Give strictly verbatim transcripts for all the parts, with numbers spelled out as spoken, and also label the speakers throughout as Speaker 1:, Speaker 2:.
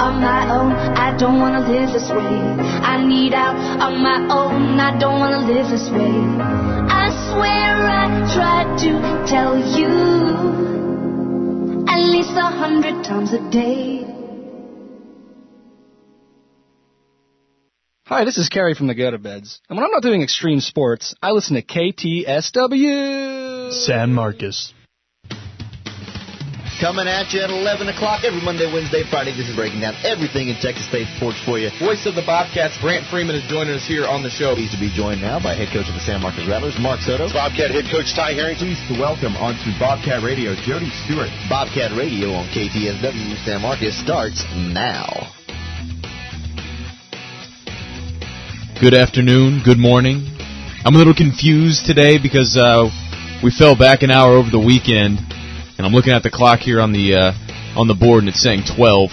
Speaker 1: on my own. I don't wanna live this way. I need out on my own. I don't wanna live this way. I swear I tried to tell you at least a hundred times a day.
Speaker 2: Hi, this is Kerry from the Gutter Beds. And when I'm not doing extreme sports, I listen to K T S W.
Speaker 3: San Marcos.
Speaker 4: Coming at you at eleven o'clock every Monday, Wednesday, Friday. This is breaking down everything in Texas State sports for you.
Speaker 5: Voice of the Bobcats, Brant Freeman, is joining us here on the show.
Speaker 4: Pleased to be joined now by head coach of the San Marcos Rattlers, Mark Soto.
Speaker 6: Bobcat head coach Ty Harrington.
Speaker 7: Pleased to welcome onto Bobcat Radio, Jody Stewart.
Speaker 4: Bobcat Radio on K T S W San Marcos starts now.
Speaker 8: Good afternoon, good morning. I'm a little confused today because uh, we fell back an hour over the weekend, and I'm looking at the clock here on the uh, on the board, and it's saying twelve.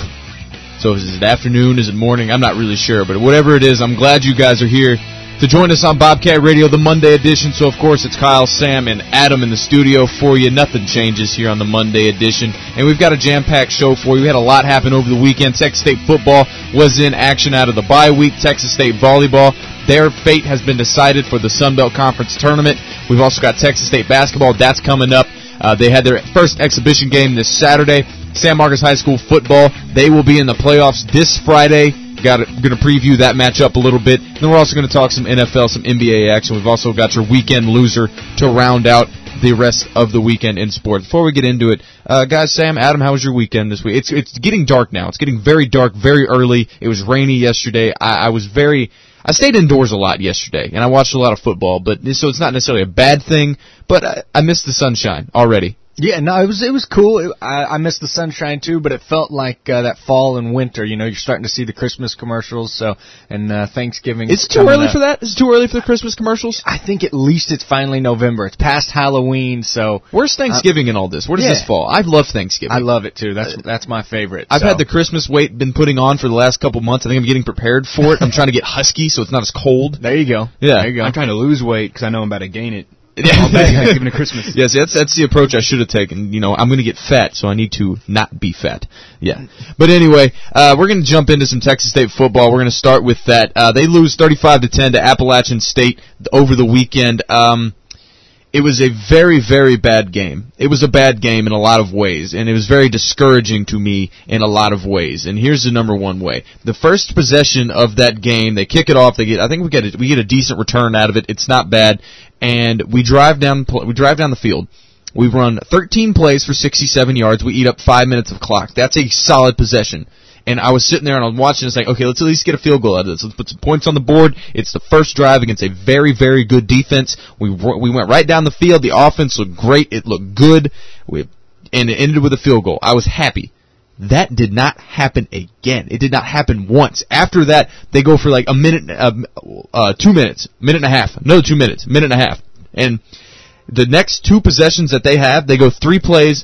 Speaker 8: So is it afternoon? Is it morning? I'm not really sure, but whatever it is, I'm glad you guys are here to join us on Bobcat Radio, the Monday edition. So, of course, it's Kyle, Sam, and Adam in the studio for you. Nothing changes here on the Monday edition. And we've got a jam-packed show for you. We had a lot happen over the weekend. Texas State football was in action out of the bye week. Texas State volleyball, their fate has been decided for the Sun Belt Conference tournament. We've also got Texas State basketball. That's coming up. Uh, they had their first exhibition game this Saturday. San Marcos High School football, they will be in the playoffs this Friday. Got going to preview that matchup a little bit. And then we're also going to talk some N F L, some N B A action. We've also got your weekend loser to round out the rest of the weekend in sports. Before we get into it, uh, guys, Sam, Adam, how was your weekend this week? It's it's getting dark now. It's getting very dark, very early. It was rainy yesterday. I, I was very... I stayed indoors a lot yesterday, and I watched a lot of football, but so it's not necessarily a bad thing, but I, I missed the sunshine already.
Speaker 3: Yeah, no, it was it was cool. It, I, I missed the sunshine too, but it felt like uh, that fall and winter. You know, you're starting to see the Christmas commercials. So and uh, Thanksgiving.
Speaker 8: It's too early up. for that. Is it too early for the Christmas commercials?
Speaker 3: I think at least it's finally November. It's past Halloween, so
Speaker 8: where's Thanksgiving uh, in all this? Where does
Speaker 3: yeah.
Speaker 8: this fall? I love Thanksgiving.
Speaker 3: I love it too. That's uh, that's my favorite.
Speaker 8: I've
Speaker 3: so.
Speaker 8: had the Christmas weight been putting on for the last couple months. I think I'm getting prepared for it. I'm trying to get husky so it's not as cold.
Speaker 3: There you go.
Speaker 8: Yeah,
Speaker 3: there you go.
Speaker 7: I'm trying to lose weight because I know I'm about to gain it. All day Thanksgiving to Christmas.
Speaker 8: Yes, that's that's the approach I should have taken. You know, I'm going to get fat, so I need to not be fat. Yeah. But anyway, uh, we're going to jump into some Texas State football. We're going to start with that. Uh, they lose thirty-five to ten to Appalachian State over the weekend. Um, it was a very, very bad game. It was a bad game in a lot of ways, and it was very discouraging to me in a lot of ways. And here's the number one way: the first possession of that game, they kick it off. They get, I think we get a, we get a decent return out of it. It's not bad. And we drive down we drive down the field. We run thirteen plays for sixty-seven yards. We eat up five minutes of clock. That's a solid possession. And I was sitting there and I was watching and saying, okay, let's at least get a field goal out of this. Let's put some points on the board. It's the first drive against a very, very good defense. We we went right down the field. The offense looked great. It looked good. We and it ended with a field goal. I was happy. That did not happen again. It did not happen once. After that, they go for like a minute, uh, uh, two minutes, minute and a half, another two minutes, minute and a half. And the next two possessions that they have, they go three plays,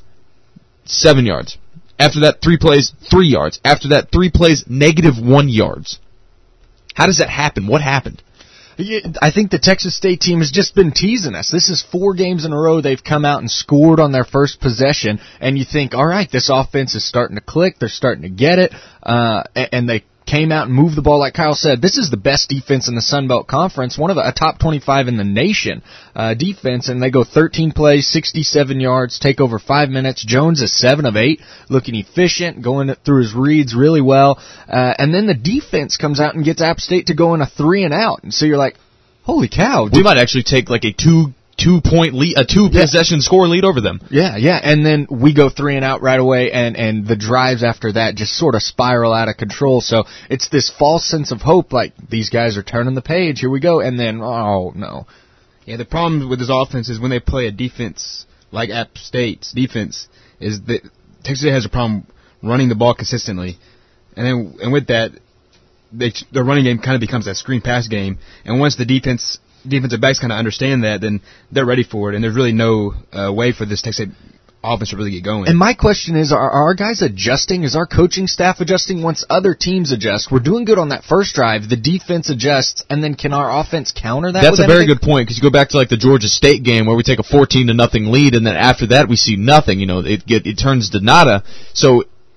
Speaker 8: seven yards. After that, three plays, three yards. After that, three plays, negative one yards. How does that happen? What happened?
Speaker 3: I think the Texas State team has just been teasing us. This is four games in a row they've come out and scored on their first possession, and you think, all right, this offense is starting to click. They're starting to get it, uh, and they came out and moved the ball. Like Kyle said, this is the best defense in the Sun Belt Conference, one of the a top twenty-five in the nation uh, defense, and they go thirteen plays, sixty-seven yards, take over five minutes. Jones is seven of eight, looking efficient, going through his reads really well, uh, and then the defense comes out and gets App State to go in a three and out, and so you're like, holy cow.
Speaker 8: We might actually take like a two two point lead, a two possession yeah. score lead over them.
Speaker 3: Yeah, yeah, and then we go three and out right away, and and the drives after that just sort of spiral out of control. So it's this false sense of hope, like these guys are turning the page. Here we go, and then oh no.
Speaker 7: Yeah, the problem with this offense is when they play a defense like App State's defense is that Texas State has a problem running the ball consistently, and then and with that, they, the running game kind of becomes that screen pass game. And once the defense defensive backs kind of understand that, then they're ready for it. And there's really no uh, way for this Texas State offense to really get going.
Speaker 3: And my question is, are, are our guys adjusting? Is our coaching staff adjusting once other teams adjust? We're doing good on that first drive. The defense adjusts, and then can our offense counter that?
Speaker 8: That's
Speaker 3: with
Speaker 8: a very
Speaker 3: anything?
Speaker 8: good point, because you go back to like the Georgia State game where we take a fourteen to nothing lead, and then after that we see nothing. You know, it get, it turns to nada. So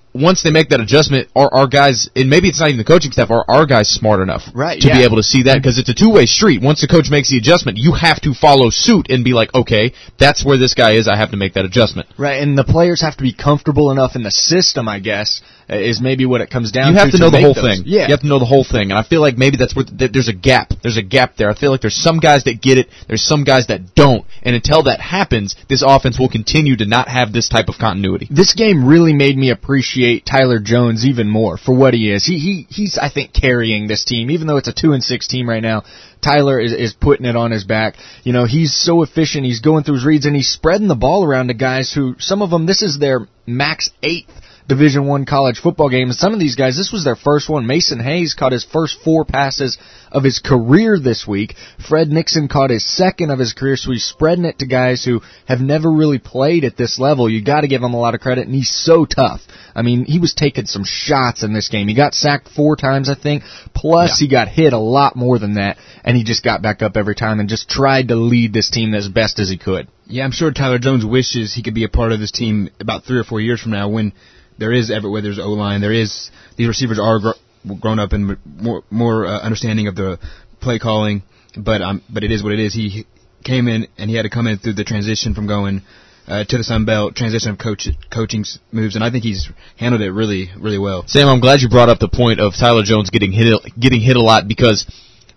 Speaker 8: once they make that adjustment, are our guys, and maybe it's not even the coaching staff, are our guys smart enough
Speaker 3: right,
Speaker 8: to
Speaker 3: yeah.
Speaker 8: be able to see that? Because it's a two-way street. Once the coach makes the adjustment, you have to follow suit and be like, okay, that's where this guy is, I have to make that adjustment.
Speaker 3: Right, and the players have to be comfortable enough in the system, I guess, is maybe what it comes down to.
Speaker 8: You have to, to know the whole
Speaker 3: those.
Speaker 8: thing.
Speaker 3: Yeah.
Speaker 8: You have to know the whole thing. And I feel like maybe that's where th- there's a gap. There's a gap there. I feel like there's some guys that get it, there's some guys that don't. And until that happens, this offense will continue to not have this type of continuity.
Speaker 3: This game really made me appreciate Tyler Jones even more for what he is. He he he's I think carrying this team, even though it's a two and six team right now. Tyler is is putting it on his back. You know, he's so efficient. He's going through his reads and he's spreading the ball around to guys who some of them this is their max eighth Division One college football game. And some of these guys, this was their first one. Mason Hayes caught his first four passes of his career this week. Fred Nixon caught his second of his career, so he's spreading it to guys who have never really played at this level. You got to give him a lot of credit, and he's so tough. I mean, he was taking some shots in this game. He got sacked four times, I think, plus yeah. he got hit a lot more than that, and he just got back up every time and just tried to lead this team as best as he could.
Speaker 7: Yeah, I'm sure Tyler Jones wishes he could be a part of this team about three or four years from now when there is Everett Withers O-line. There is these receivers are gr- grown up and more more uh, understanding of the play calling. But um, but it is what it is. He came in and he had to come in through the transition from going uh, to the Sun Belt, transition of coach coaching moves, and I think he's handled it really really well.
Speaker 8: Sam, I'm glad you brought up the point of Tyler Jones getting hit getting hit a lot because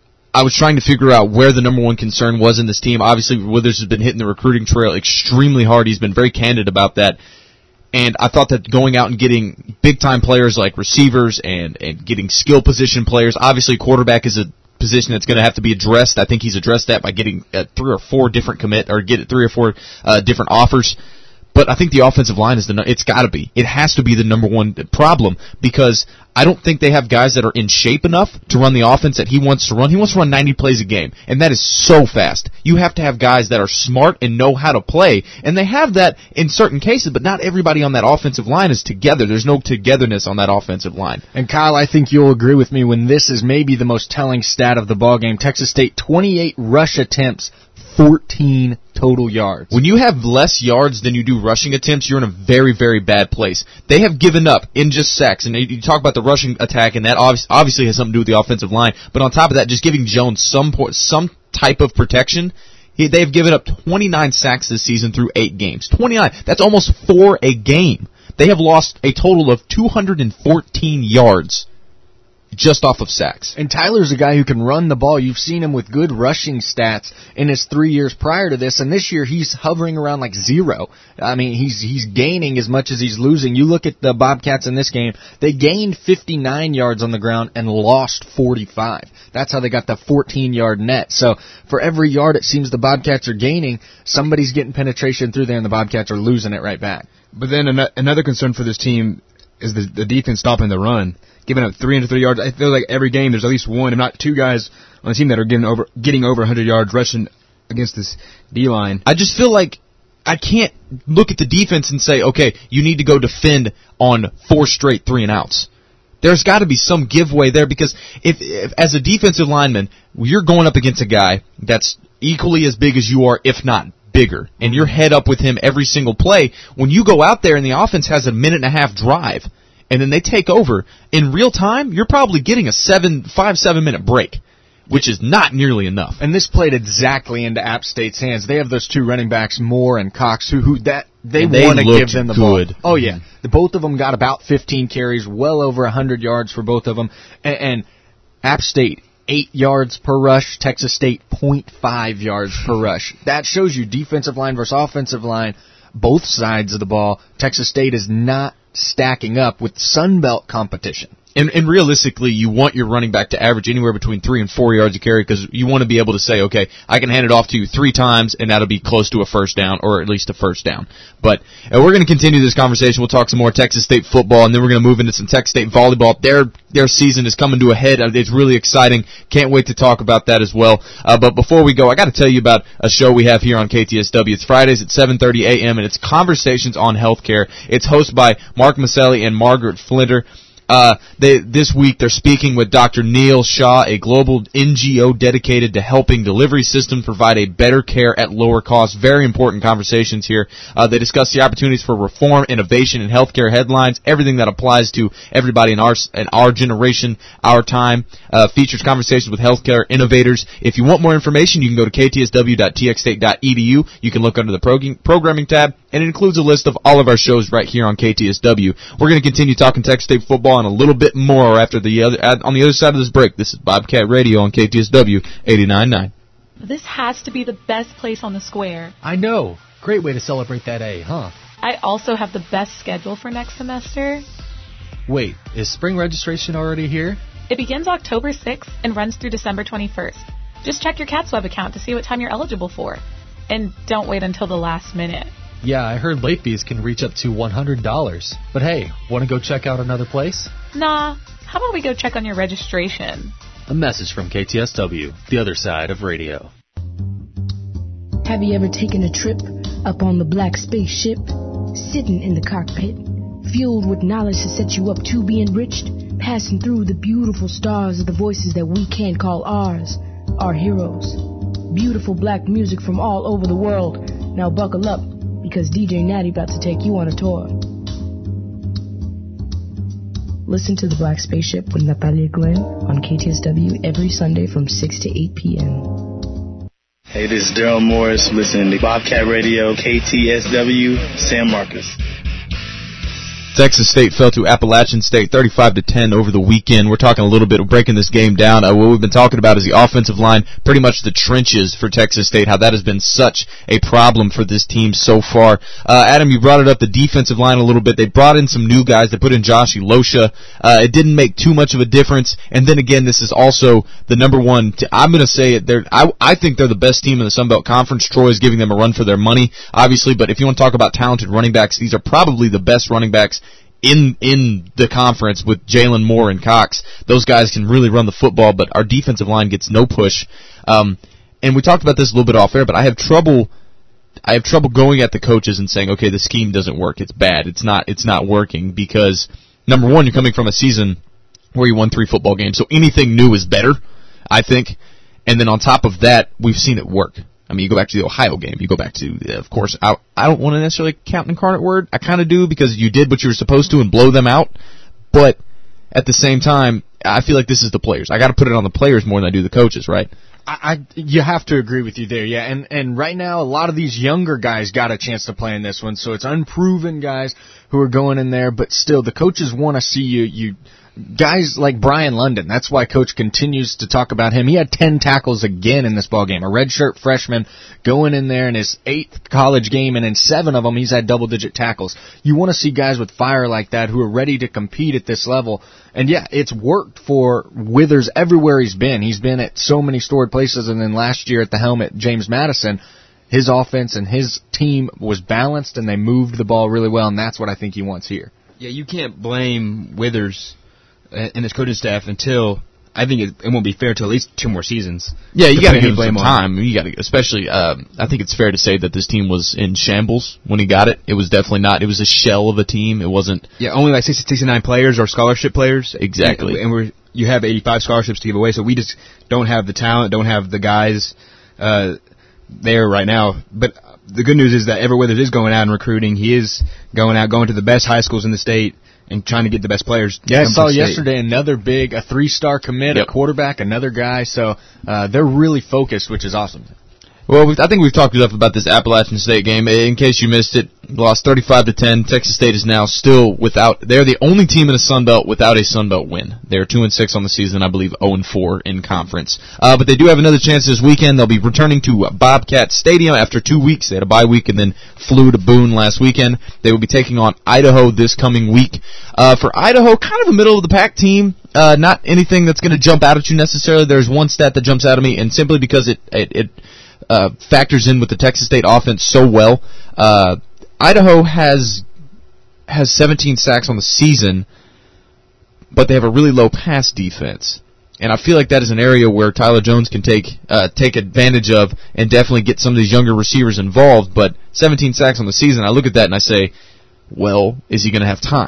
Speaker 8: I was trying to figure out where the number one concern was in this team. Obviously, Withers has been hitting the recruiting trail extremely hard. He's been very candid about that. And I thought that going out and getting big-time players like receivers and, and getting skill position players, obviously quarterback is a position that's going to have to be addressed. I think he's addressed that by getting uh, three or four different commit or get three or four uh, different offers. But I think the offensive line is the, it's got to be. It has to be the number one problem because I don't think they have guys that are in shape enough to run the offense that he wants to run. He wants to run ninety plays a game, and that is so fast. You have to have guys that are smart and know how to play, and they have that in certain cases, but not everybody on that offensive line is together. There's no togetherness on that offensive line.
Speaker 3: And Kyle, I think you'll agree with me when this is maybe the most telling stat of the ballgame. Texas State, twenty-eight rush attempts, fourteen total yards.
Speaker 8: When you have less yards than you do rushing attempts, you're in a very, very bad place. They have given up in just sacks, and you talk about the rushing attack, and that obviously has something to do with the offensive line, but on top of that, just giving Jones some some type of protection, he, they've given up twenty-nine sacks this season through eight games. twenty-nine. That's almost four a game. They have lost a total of two hundred fourteen yards just off of sacks.
Speaker 3: And Tyler's a guy who can run the ball. You've seen him with good rushing stats in his three years prior to this, and this year he's hovering around like zero. I mean, he's he's gaining as much as he's losing. You look at the Bobcats in this game, they gained fifty-nine yards on the ground and lost forty-five. That's how they got the fourteen-yard net. So for every yard it seems the Bobcats are gaining, somebody's getting penetration through there, and the Bobcats are losing it right back.
Speaker 7: But then an- another concern for this team is the, the defense stopping the run. Giving up three hundred three yards. I feel like every game there's at least one, if not two guys on the team that are getting over getting over one hundred yards rushing against this D-line.
Speaker 8: I just feel like I can't look at the defense and say, okay, you need to go defend on four straight three and outs. There's got to be some giveaway there because if, if as a defensive lineman, you're going up against a guy that's equally as big as you are, if not bigger, and you're head up with him every single play, when you go out there and the offense has a minute and a half drive, and then they take over, in real time, you're probably getting a seven, five, seven minute break, which is not nearly enough.
Speaker 3: And this played exactly into App State's hands. They have those two running backs, Moore and Cox, who, who that they,
Speaker 8: they
Speaker 3: want to give them the
Speaker 8: good.
Speaker 3: ball. Oh yeah, the, both of them got about fifteen carries, well over one hundred yards for both of them, and, and App State eight yards per rush, Texas State zero point five yards per rush. That shows you defensive line versus offensive line, both sides of the ball. Texas State is not stacking up with Sun Belt competition.
Speaker 8: And, and realistically, you want your running back to average anywhere between three and four yards a carry because you want to be able to say, okay, I can hand it off to you three times and that'll be close to a first down or at least a first down. But uh, we're going to continue this conversation. We'll talk some more Texas State football and then we're going to move into some Texas State volleyball. Their their season is coming to a head. It's really exciting. Can't wait to talk about that as well. Uh, but before we go, I got to tell you about a show we have here on K T S W. It's Fridays at seven thirty a.m. and it's Conversations on Healthcare. It's hosted by Mark Maselli and Margaret Flinter. Uh, they, this week they're speaking with Doctor Neil Shah, a global N G O dedicated to helping delivery systems provide a better care at lower cost. Very important conversations here. Uh, they discuss the opportunities for reform, innovation, and healthcare headlines, everything that applies to everybody in our in our generation, our time. Uh, features conversations with healthcare innovators. If you want more information, you can go to k t s w dot t x state dot e d u. You can look under the prog- programming tab, and it includes a list of all of our shows right here on K T S W. We're going to continue talking Texas State football and a little bit more after the other on the other side of this break. This is Bobcat Radio on K T S W eighty-nine point nine.
Speaker 6: This has to be the best place on the square.
Speaker 2: I know. Great way to celebrate that A, huh?
Speaker 6: I also have the best schedule for next semester.
Speaker 2: Wait, is spring registration already here?
Speaker 6: It begins October sixth and runs through December twenty-first. Just check your CatsWeb account to see what time you're eligible for. And don't wait until the last minute.
Speaker 2: Yeah, I heard late fees can reach up to one hundred dollars. But hey, want to go check out another place?
Speaker 6: Nah, how about we go check on your registration?
Speaker 2: A message from K T S W, the other side of radio.
Speaker 1: Have you ever taken a trip up on the black spaceship? Sitting in the cockpit, fueled with knowledge to set you up to be enriched, passing through the beautiful stars of the voices that we can't call ours, our heroes. Beautiful black music from all over the world. Now buckle up, because D J Natty about to take you on a tour. Listen to The Black Spaceship with Natalia Glenn on K T S W every Sunday from six to eight p.m.
Speaker 9: Hey, this is Daryl Morris listening to Bobcat Radio, K T S W, San Marcos.
Speaker 8: Texas State fell to Appalachian State thirty-five to ten over the weekend. We're talking a little bit, breaking this game down. Uh, what we've been talking about is the offensive line, pretty much the trenches for Texas State, how that has been such a problem for this team so far. Uh, Adam, you brought it up, the defensive line a little bit. They brought in some new guys. They put in Josh Elosha. Uh, it didn't make too much of a difference. And then again, this is also the number one, t- I'm going to say it, they're, I, I think they're the best team in the Sun Belt Conference. Troy is giving them a run for their money, obviously, but if you want to talk about talented running backs, these are probably the best running backs in in the conference with Jalen Moore and Cox. Those guys can really run the football, but our defensive line gets no push. Um, and we talked about this a little bit off air, but I have trouble I have trouble going at the coaches and saying, okay, the scheme doesn't work. It's bad. It's not it's not working because, number one, you're coming from a season where you won three football games, so anything new is better, I think. And then on top of that, we've seen it work. I mean, you go back to the Ohio game. You go back to, of course, I, I don't want to necessarily count an incarnate word. I kind of do because you did what you were supposed to and blow them out. But at the same time, I feel like this is the players. I got to put it on the players more than I do the coaches, right?
Speaker 3: I, I you have to agree with you there, yeah. And and right now, a lot of these younger guys got a chance to play in this one, so it's unproven guys who are going in there. But still, the coaches want to see you you. Guys like Brian London, that's why Coach continues to talk about him. He had ten tackles again in this ballgame. A redshirt freshman going in there in his eighth college game, and in seven of them he's had double-digit tackles. You want to see guys with fire like that who are ready to compete at this level. And, yeah, it's worked for Withers everywhere he's been. He's been at so many storied places, and then last year at the helm at James Madison, his offense and his team was balanced, and they moved the ball really well, and that's what I think he wants here.
Speaker 7: Yeah, you can't blame Withers and his coaching staff until I think it, it won't be fair until at least two more seasons.
Speaker 8: Yeah, you got to give him some time. You got to, especially. Um, I think it's fair to say that this team was in shambles when he got it. It was definitely not. It was a shell of a team. It wasn't.
Speaker 7: Yeah, only like sixty, sixty-nine players or scholarship players.
Speaker 8: Exactly.
Speaker 7: And, and we're you have eighty-five scholarships to give away, so we just don't have the talent, don't have the guys uh, there right now. But the good news is that Everett Withers is going out and recruiting. He is going out, going to the best high schools in the state, and trying to get the best players.
Speaker 3: Yeah, I saw yesterday another big, a three-star commit, yep. a quarterback, another guy. So uh, they're really focused, which is awesome.
Speaker 8: Well, I think we've talked enough about this Appalachian State game. In case you missed it, lost thirty-five to ten. Texas State is now still without. They're the only team in the Sun Belt without a Sun Belt win. They're two and six on the season, I believe, zero and four in conference. Uh, but they do have another chance this weekend. They'll be returning to Bobcat Stadium after two weeks. They had a bye week and then flew to Boone last weekend. They will be taking on Idaho this coming week. Uh, for Idaho, kind of a middle of the pack team. Uh, not anything that's going to jump out at you necessarily. There's one stat that jumps out at me, and simply because it it. it Uh, factors in with the Texas State offense so well. Uh, Idaho has has seventeen sacks on the season, but they have a really low pass defense. And I feel like that is an area where Tyler Jones can take uh, take advantage of and definitely get some of these younger receivers involved. But seventeen sacks on the season, I look at that and I say, well, is he going to have time?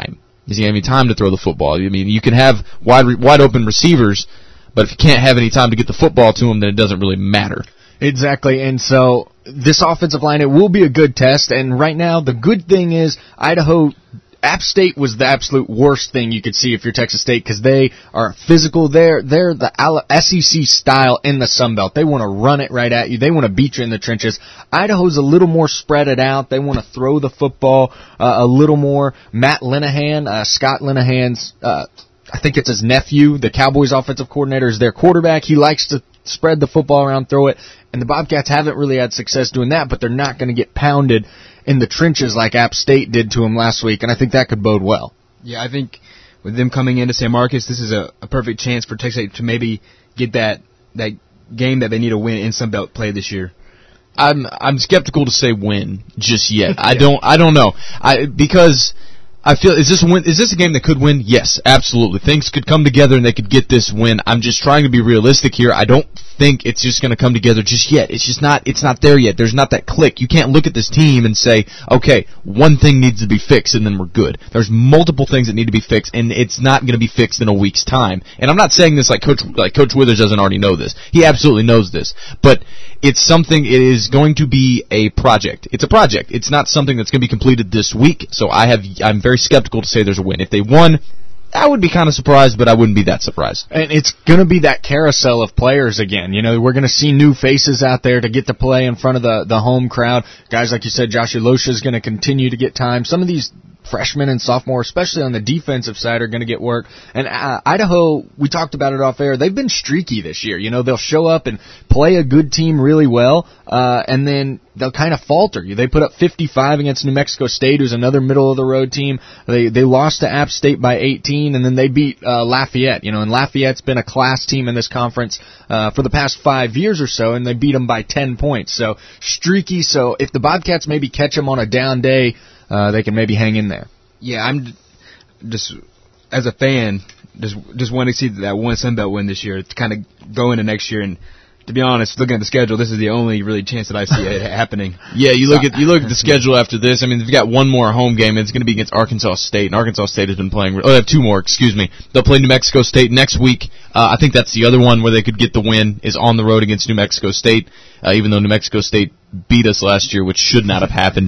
Speaker 8: Is he going to have any time to throw the football? I mean, you can have wide wide open receivers, but if you can't have any time to get the football to them, then it doesn't really matter.
Speaker 3: Exactly, and so this offensive line, it will be a good test, and right now the good thing is Idaho, App State was the absolute worst thing you could see if you're Texas State because they are physical. They're, they're the S E C style in the Sun Belt. They want to run it right at you. They want to beat you in the trenches. Idaho's a little more spread it out. They want to throw the football uh, a little more. Matt Linehan, uh, Scott Linehan's, uh, I think it's his nephew, the Cowboys offensive coordinator, is their quarterback. He likes to spread the football around, throw it, and the Bobcats haven't really had success doing that, but they're not going to get pounded in the trenches like App State did to them last week, and I think that could bode well.
Speaker 7: Yeah, I think with them coming into San Marcos, this is a, a perfect chance for Texas State to maybe get that that game that they need to win in Sun Belt play this year.
Speaker 8: I'm I'm skeptical to say win just yet. I don't I don't know. I because I feel is this a win, is this a game that could win? Yes, absolutely. Things could come together and they could get this win. I'm just trying to be realistic here. I don't think it's just going to come together just yet. It's just not it's not there yet. There's not that click. You can't look at this team and say, "Okay, one thing needs to be fixed and then we're good." There's multiple things that need to be fixed and it's not going to be fixed in a week's time. And I'm not saying this like Coach like Coach Withers doesn't already know this. He absolutely knows this. But it's something, it is going to be a project. It's a project. It's not something that's going to be completed this week. So I have I'm very skeptical to say there's a win. If they won, I would be kind of surprised, but I wouldn't be that surprised.
Speaker 3: And it's going to be that carousel of players again. You know, we're going to see new faces out there to get to play in front of the, the home crowd. Guys like you said, Josh Elosha is going to continue to get time. Some of these freshmen and sophomore, especially on the defensive side, are going to get work. And uh, Idaho, we talked about it off air, they've been streaky this year. You know, they'll show up and play a good team really well, uh, and then they'll kind of falter. They put up fifty-five against New Mexico State, who's another middle-of-the-road team. They they lost to App State by eighteen, and then they beat uh, Lafayette. You know, and Lafayette's been a class team in this conference uh, for the past five years or so, and they beat them by ten points. So streaky. So if the Bobcats maybe catch them on a down day, Uh, they can maybe hang in there.
Speaker 7: Yeah, I'm just, as a fan, just just want to see that one Sun Belt win this year to kind of go into next year. And to be honest, looking at the schedule, this is the only really chance that I see it happening.
Speaker 8: Yeah, you look at you look at the schedule after this. I mean, they've got one more home game. It's going to be against Arkansas State, and Arkansas State has been playing. Oh, they have two more. Excuse me. They'll play New Mexico State next week. Uh, I think that's the other one where they could get the win is on the road against New Mexico State. Uh, even though New Mexico State beat us last year, which should not have happened.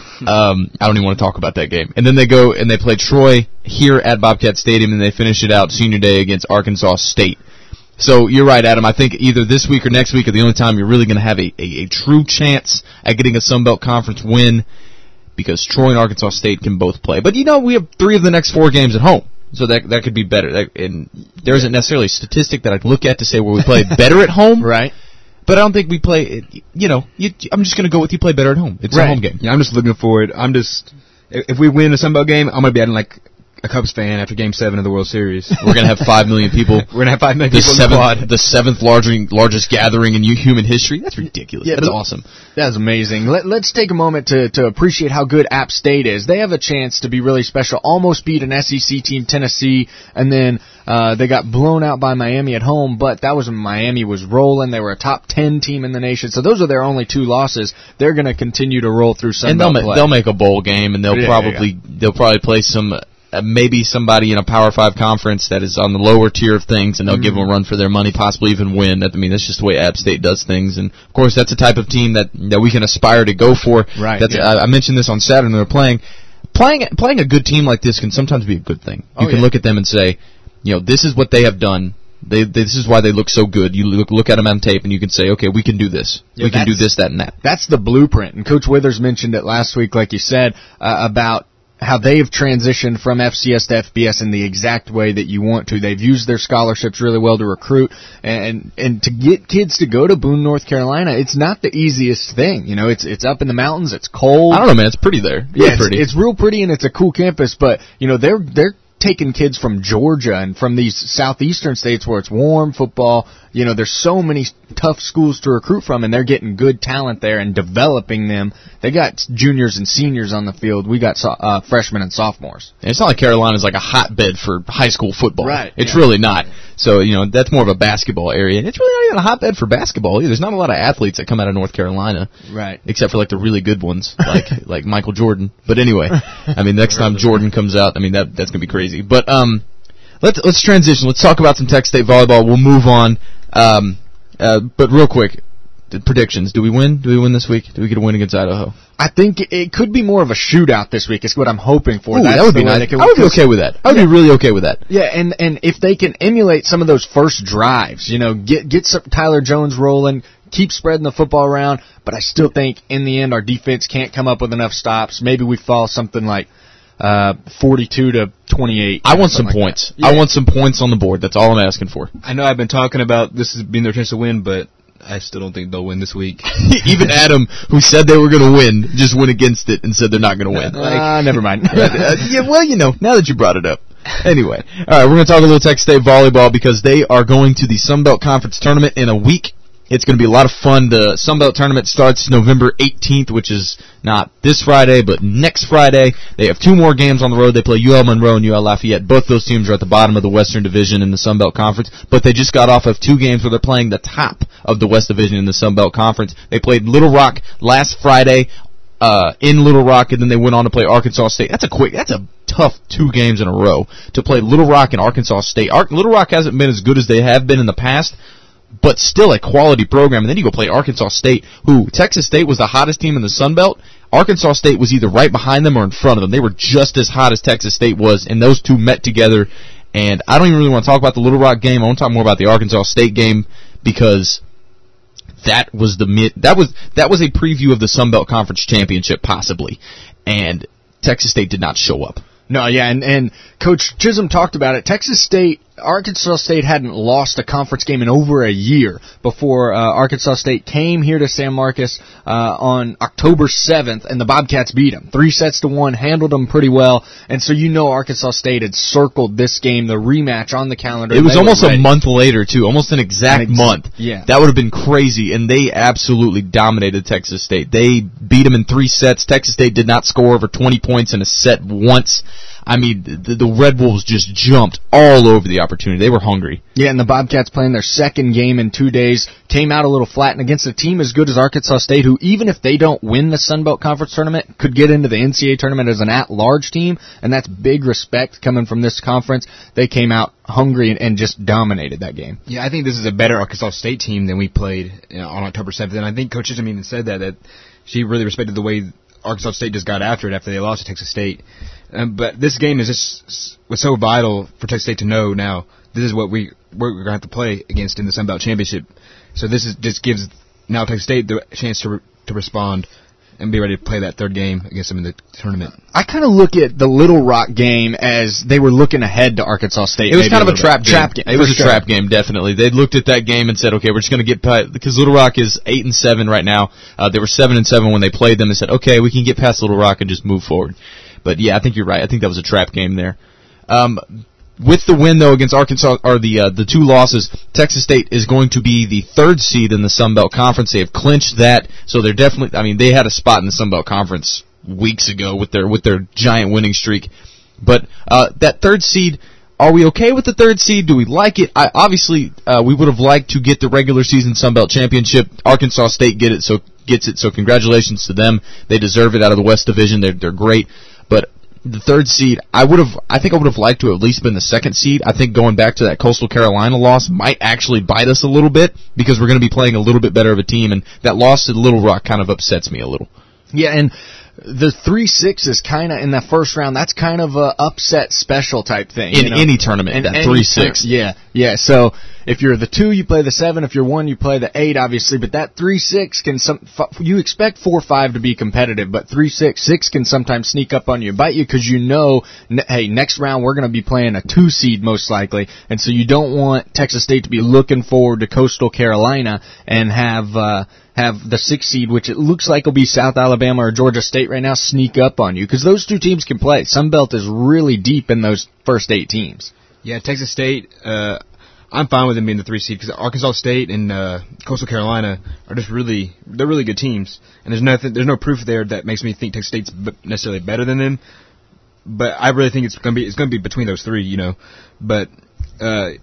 Speaker 8: Um, I don't even want to talk about that game. And then they go and they play Troy here at Bobcat Stadium, and they finish it out senior day against Arkansas State. So you're right, Adam. I think either this week or next week are the only time you're really going to have a, a, a true chance at getting a Sun Belt Conference win, because Troy and Arkansas State can both play. But, you know, we have three of the next four games at home. So that that could be better. That, and there isn't necessarily a statistic that I'd look at to say where we play better at home.
Speaker 3: Right.
Speaker 8: But I don't think we play, you know, you, I'm just going to go with you play better at home. It's
Speaker 3: right.
Speaker 8: a home game.
Speaker 7: Yeah, I'm just looking forward. I'm just, if we win a Sun Belt game, I'm going to be acting like a Cubs fan after Game seven of the World Series.
Speaker 8: We're going to have five million people.
Speaker 7: We're going to have five million
Speaker 8: the
Speaker 7: people
Speaker 8: seventh,
Speaker 7: in the quad.
Speaker 8: The seventh largest, largest gathering in human history. That's ridiculous.
Speaker 3: Yeah,
Speaker 8: That's awesome.
Speaker 3: That's amazing. Let, let's take a moment to, to appreciate how good App State is. They have a chance to be really special. Almost beat an S E C team, Tennessee, and then uh, they got blown out by Miami at home, but that was when Miami was rolling. They were a top ten team in the nation, so those are their only two losses. They're going to continue to roll through Sun
Speaker 8: And
Speaker 3: Belt
Speaker 8: they'll,
Speaker 3: play.
Speaker 8: ma- they'll make a bowl game, and they'll
Speaker 3: Yeah,
Speaker 8: probably they'll probably play some... Uh, maybe somebody in a Power Five conference that is on the lower tier of things, and they'll mm-hmm. give them a run for their money, possibly even win. I mean, that's just the way App State does things. And, of course, that's the type of team that, that we can aspire to go for.
Speaker 3: Right.
Speaker 8: That's,
Speaker 3: yeah.
Speaker 8: I, I mentioned this on Saturday when they were playing. Playing playing a good team like this can sometimes be a good thing. You
Speaker 3: oh,
Speaker 8: can
Speaker 3: yeah.
Speaker 8: look at them and say, you know, this is what they have done. They, this is why they look so good. You look look at them on tape, and you can say, okay, we can do this.
Speaker 3: Yeah,
Speaker 8: we can do this, that, and that.
Speaker 3: That's the blueprint. And Coach Withers mentioned it last week, like you said, uh, about how they've transitioned from F C S to F B S in the exact way that you want to. They've used their scholarships really well to recruit, and and to get kids to go to Boone, North Carolina, it's not the easiest thing. You know, it's it's up in the mountains, it's cold.
Speaker 8: I don't know, man. It's pretty there.
Speaker 3: Yeah,
Speaker 8: It's
Speaker 3: it's,
Speaker 8: pretty.
Speaker 3: it's real pretty, and it's a cool campus, but, you know, they're they're taking kids from Georgia and from these southeastern states where it's warm football. You know, there's so many tough schools to recruit from, and they're getting good talent there and developing them. They got juniors and seniors on the field. We got uh, freshmen and sophomores.
Speaker 8: And it's not like Carolina's like a hotbed for high school football.
Speaker 3: Right.
Speaker 8: It's
Speaker 3: yeah.
Speaker 8: really not. So, you know, that's more of a basketball area. And it's really not even a hotbed for basketball either. There's not a lot of athletes that come out of North Carolina.
Speaker 3: Right.
Speaker 8: Except for, like, the really good ones, like like Michael Jordan. But anyway, I mean, next time Jordan comes out, I mean, that that's going to be crazy. But um, let's let's transition. Let's talk about some Texas State volleyball. We'll move on. Um, uh, but real quick, the predictions. Do we win? Do we win this week? Do we get a win against Idaho?
Speaker 3: I think it could be more of a shootout this week is what I'm hoping for.
Speaker 8: Ooh,
Speaker 3: That's
Speaker 8: that would be
Speaker 3: the way
Speaker 8: nice.
Speaker 3: they can-
Speaker 8: I would be okay with that. I would
Speaker 3: Yeah.
Speaker 8: be really okay with that.
Speaker 3: Yeah, and, and if they can emulate some of those first drives, you know, get get some Tyler Jones rolling, keep spreading the football around, but I still think in the end our defense can't come up with enough stops. Maybe we fall something like uh, forty-two to twenty-eight.
Speaker 8: I want some
Speaker 3: something like
Speaker 8: points.
Speaker 3: that.
Speaker 8: I want some points on the board. That's all I'm asking for.
Speaker 7: I know I've been talking about this as being their chance to win, but I still don't think they'll win this week.
Speaker 8: Even Adam, who said they were going to win, just went against it and said they're not going to win.
Speaker 3: Ah, never mind.
Speaker 8: uh, yeah, well, you know, now that you brought it up. Anyway, all right, we're going to talk a little Texas State volleyball because they are going to the Sun Belt Conference Tournament in a week. It's going to be a lot of fun. The Sun Belt Tournament starts November eighteenth, which is not this Friday, but next Friday. They have two more games on the road. They play U L Monroe and U L Lafayette. Both those teams are at the bottom of the Western Division in the Sun Belt Conference, but they just got off of two games where they're playing the top of the West Division in the Sun Belt Conference. They played Little Rock last Friday uh, in Little Rock, and then they went on to play Arkansas State. That's a quick, that's a tough two games in a row to play Little Rock and Arkansas State. Ar- Little Rock hasn't been as good as they have been in the past, but still a quality program. And then you go play Arkansas State, who Texas State was the hottest team in the Sun Belt. Arkansas State was either right behind them or in front of them. They were just as hot as Texas State was, and those two met together. And I don't even really want to talk about the Little Rock game. I want to talk more about the Arkansas State game because that was the mid, that was that was a preview of the Sun Belt Conference Championship possibly, and Texas State did not show up.
Speaker 3: No, yeah, and, and Coach Chisholm talked about it. Texas State, Arkansas State hadn't lost a conference game in over a year before uh, Arkansas State came here to San Marcos uh, on October seventh, and the Bobcats beat them. Three sets to one, handled them pretty well, and so you know Arkansas State had circled this game, the rematch, on the calendar.
Speaker 8: It was
Speaker 3: They were
Speaker 8: almost a
Speaker 3: ready.
Speaker 8: month later, too, almost an exact
Speaker 3: An ex-
Speaker 8: month.
Speaker 3: yeah.
Speaker 8: That would have been crazy, and they absolutely dominated Texas State. They beat them in three sets. Texas State did not score over twenty points in a set once. I mean, the, the Red Wolves just jumped all over the opportunity. They were hungry.
Speaker 3: Yeah, and the Bobcats playing their second game in two days came out a little flat, and against a team as good as Arkansas State, who even if they don't win the Sun Belt Conference Tournament, could get into the N C double A tournament as an at-large team, and that's big respect coming from this conference. They came out hungry and, and just dominated that game.
Speaker 7: Yeah, I think this is a better Arkansas State team than we played you know, on October seventh, and I think Coach Chisholm even said that, that she really respected the way Arkansas State just got after it after they lost to Texas State. Um, but this game is just was so vital for Texas State to know now this is what we we're going to have to play against in the Sun Belt Championship. So this is just gives now Texas State the chance to re, to respond and be ready to play that third game against them in the tournament.
Speaker 3: I kind of look at the Little Rock game as they were looking ahead to Arkansas State.
Speaker 8: It was
Speaker 3: maybe
Speaker 8: kind of a
Speaker 3: little
Speaker 8: trap
Speaker 3: bit.
Speaker 8: game.
Speaker 3: Trap game.
Speaker 8: It was a
Speaker 3: For sure.
Speaker 8: trap game, definitely. They looked at that game and said, okay, we're just going to get past, because Little Rock is eight and seven right now. Uh, they were seven and seven when they played them and said, okay, we can get past Little Rock and just move forward. But yeah, I think you're right. I think that was a trap game there. Um, with the win though against Arkansas, or the uh, the two losses, Texas State is going to be the third seed in the Sun Belt Conference. They have clinched that, so they're definitely. I mean, they had a spot in the Sun Belt Conference weeks ago with their with their giant winning streak. But uh, that third seed, are we okay with the third seed? Do we like it? I, obviously, uh, we would have liked to get the regular season Sun Belt Championship. Arkansas State get it, so gets it. So congratulations to them. They deserve it out of the West Division. They're they're great. But the third seed, I would have. I think I would have liked to have at least been the second seed. I think going back to that Coastal Carolina loss might actually bite us a little bit because we're going to be playing a little bit better of a team, and that loss to Little Rock kind of upsets me a little.
Speaker 3: Yeah, and the three six is kind of in that first round. That's kind of a upset special type thing
Speaker 8: In
Speaker 3: you know?
Speaker 8: any tournament,
Speaker 3: In
Speaker 8: that
Speaker 3: any
Speaker 8: three six.
Speaker 3: tur- Yeah, yeah. So if you're the two, you play the seven. If you're one, you play the eight, obviously. But that three six can some f- you expect four five to be competitive, but three six six can sometimes sneak up on you, and bite you because you know, n- hey, next round we're going to be playing a two seed most likely, and so you don't want Texas State to be looking forward to Coastal Carolina and have. Uh, have the sixth seed, which it looks like will be South Alabama or Georgia State right now, sneak up on you. Because those two teams can play. Sunbelt is really deep in those first eight teams.
Speaker 7: Yeah, Texas State, uh, I'm fine with them being the three seed because Arkansas State and uh, Coastal Carolina are just really, they're really good teams. And there's nothing, there's no proof there that makes me think Texas State's b- necessarily better than them. But I really think it's going to be, it's going to be between those three, you know. But, uh,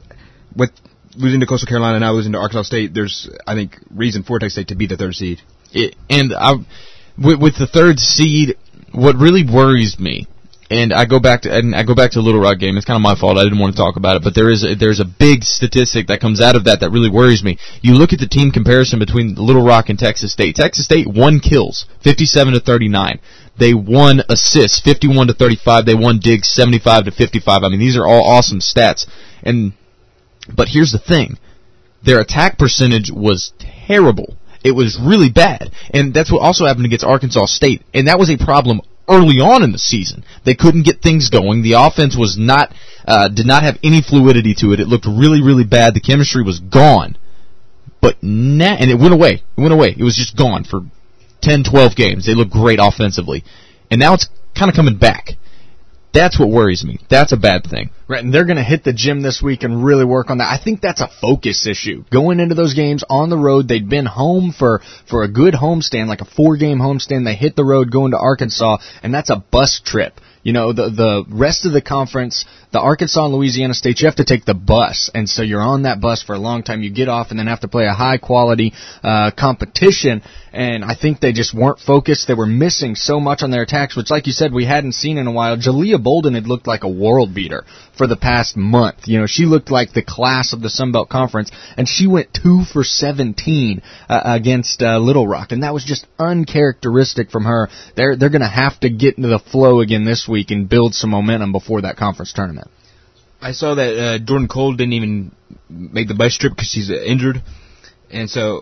Speaker 7: with losing to Coastal Carolina, now losing to Arkansas State, there's, I think, reason for Texas State to be the third seed.
Speaker 8: It, and I, with, with the third seed, what really worries me, and I go back to and I go back to the Little Rock game. It's kind of my fault. I didn't want to talk about it, but there is a, there's a big statistic that comes out of that that really worries me. You look at the team comparison between Little Rock and Texas State. Texas State won kills, fifty-seven to thirty-nine. They won assists, fifty-one to thirty-five. They won digs, seventy-five to fifty-five. I mean, these are all awesome stats. And but here's the thing: their attack percentage was terrible. It was really bad, and that's what also happened against Arkansas State, and that was a problem early on in the season. They couldn't get things going. The offense was not, uh, did not have any fluidity to it. It looked really, really bad. The chemistry was gone. But now, and it went away. It went away. It was just gone for ten, twelve games. They looked great offensively. And now it's kind of coming back. That's what worries me. That's a bad thing.
Speaker 3: Right, and they're going to hit the gym this week and really work on that. I think that's a focus issue. Going into those games on the road, they'd been home for, for a good homestand, like a four-game homestand. They hit the road going to Arkansas, and that's a bus trip. You know, the the rest of the conference, the Arkansas and Louisiana State, you have to take the bus. And so you're on that bus for a long time. You get off and then have to play a high-quality uh, competition. And I think they just weren't focused. They were missing so much on their attacks, which, like you said, we hadn't seen in a while. Jalea Bolden had looked like a world beater for the past month. You know, she looked like the class of the Sun Belt Conference, and she went two for seventeen uh, against uh, Little Rock, and that was just uncharacteristic from her. They're they're going to have to get into the flow again this week and build some momentum before that conference tournament.
Speaker 7: I saw that uh, Jordan Cole didn't even make the bus trip because she's uh, injured, and so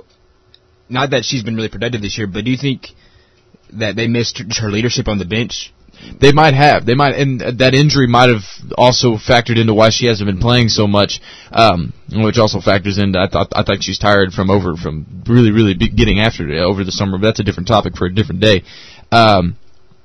Speaker 7: not that she's been really productive this year, but do you think that they missed her leadership on the bench?
Speaker 8: They might have. They might, and that injury might have also factored into why she hasn't been playing so much, um, which also factors into. I thought I think she's tired from over from really really getting after it over the summer, but that's a different topic for a different day. Um,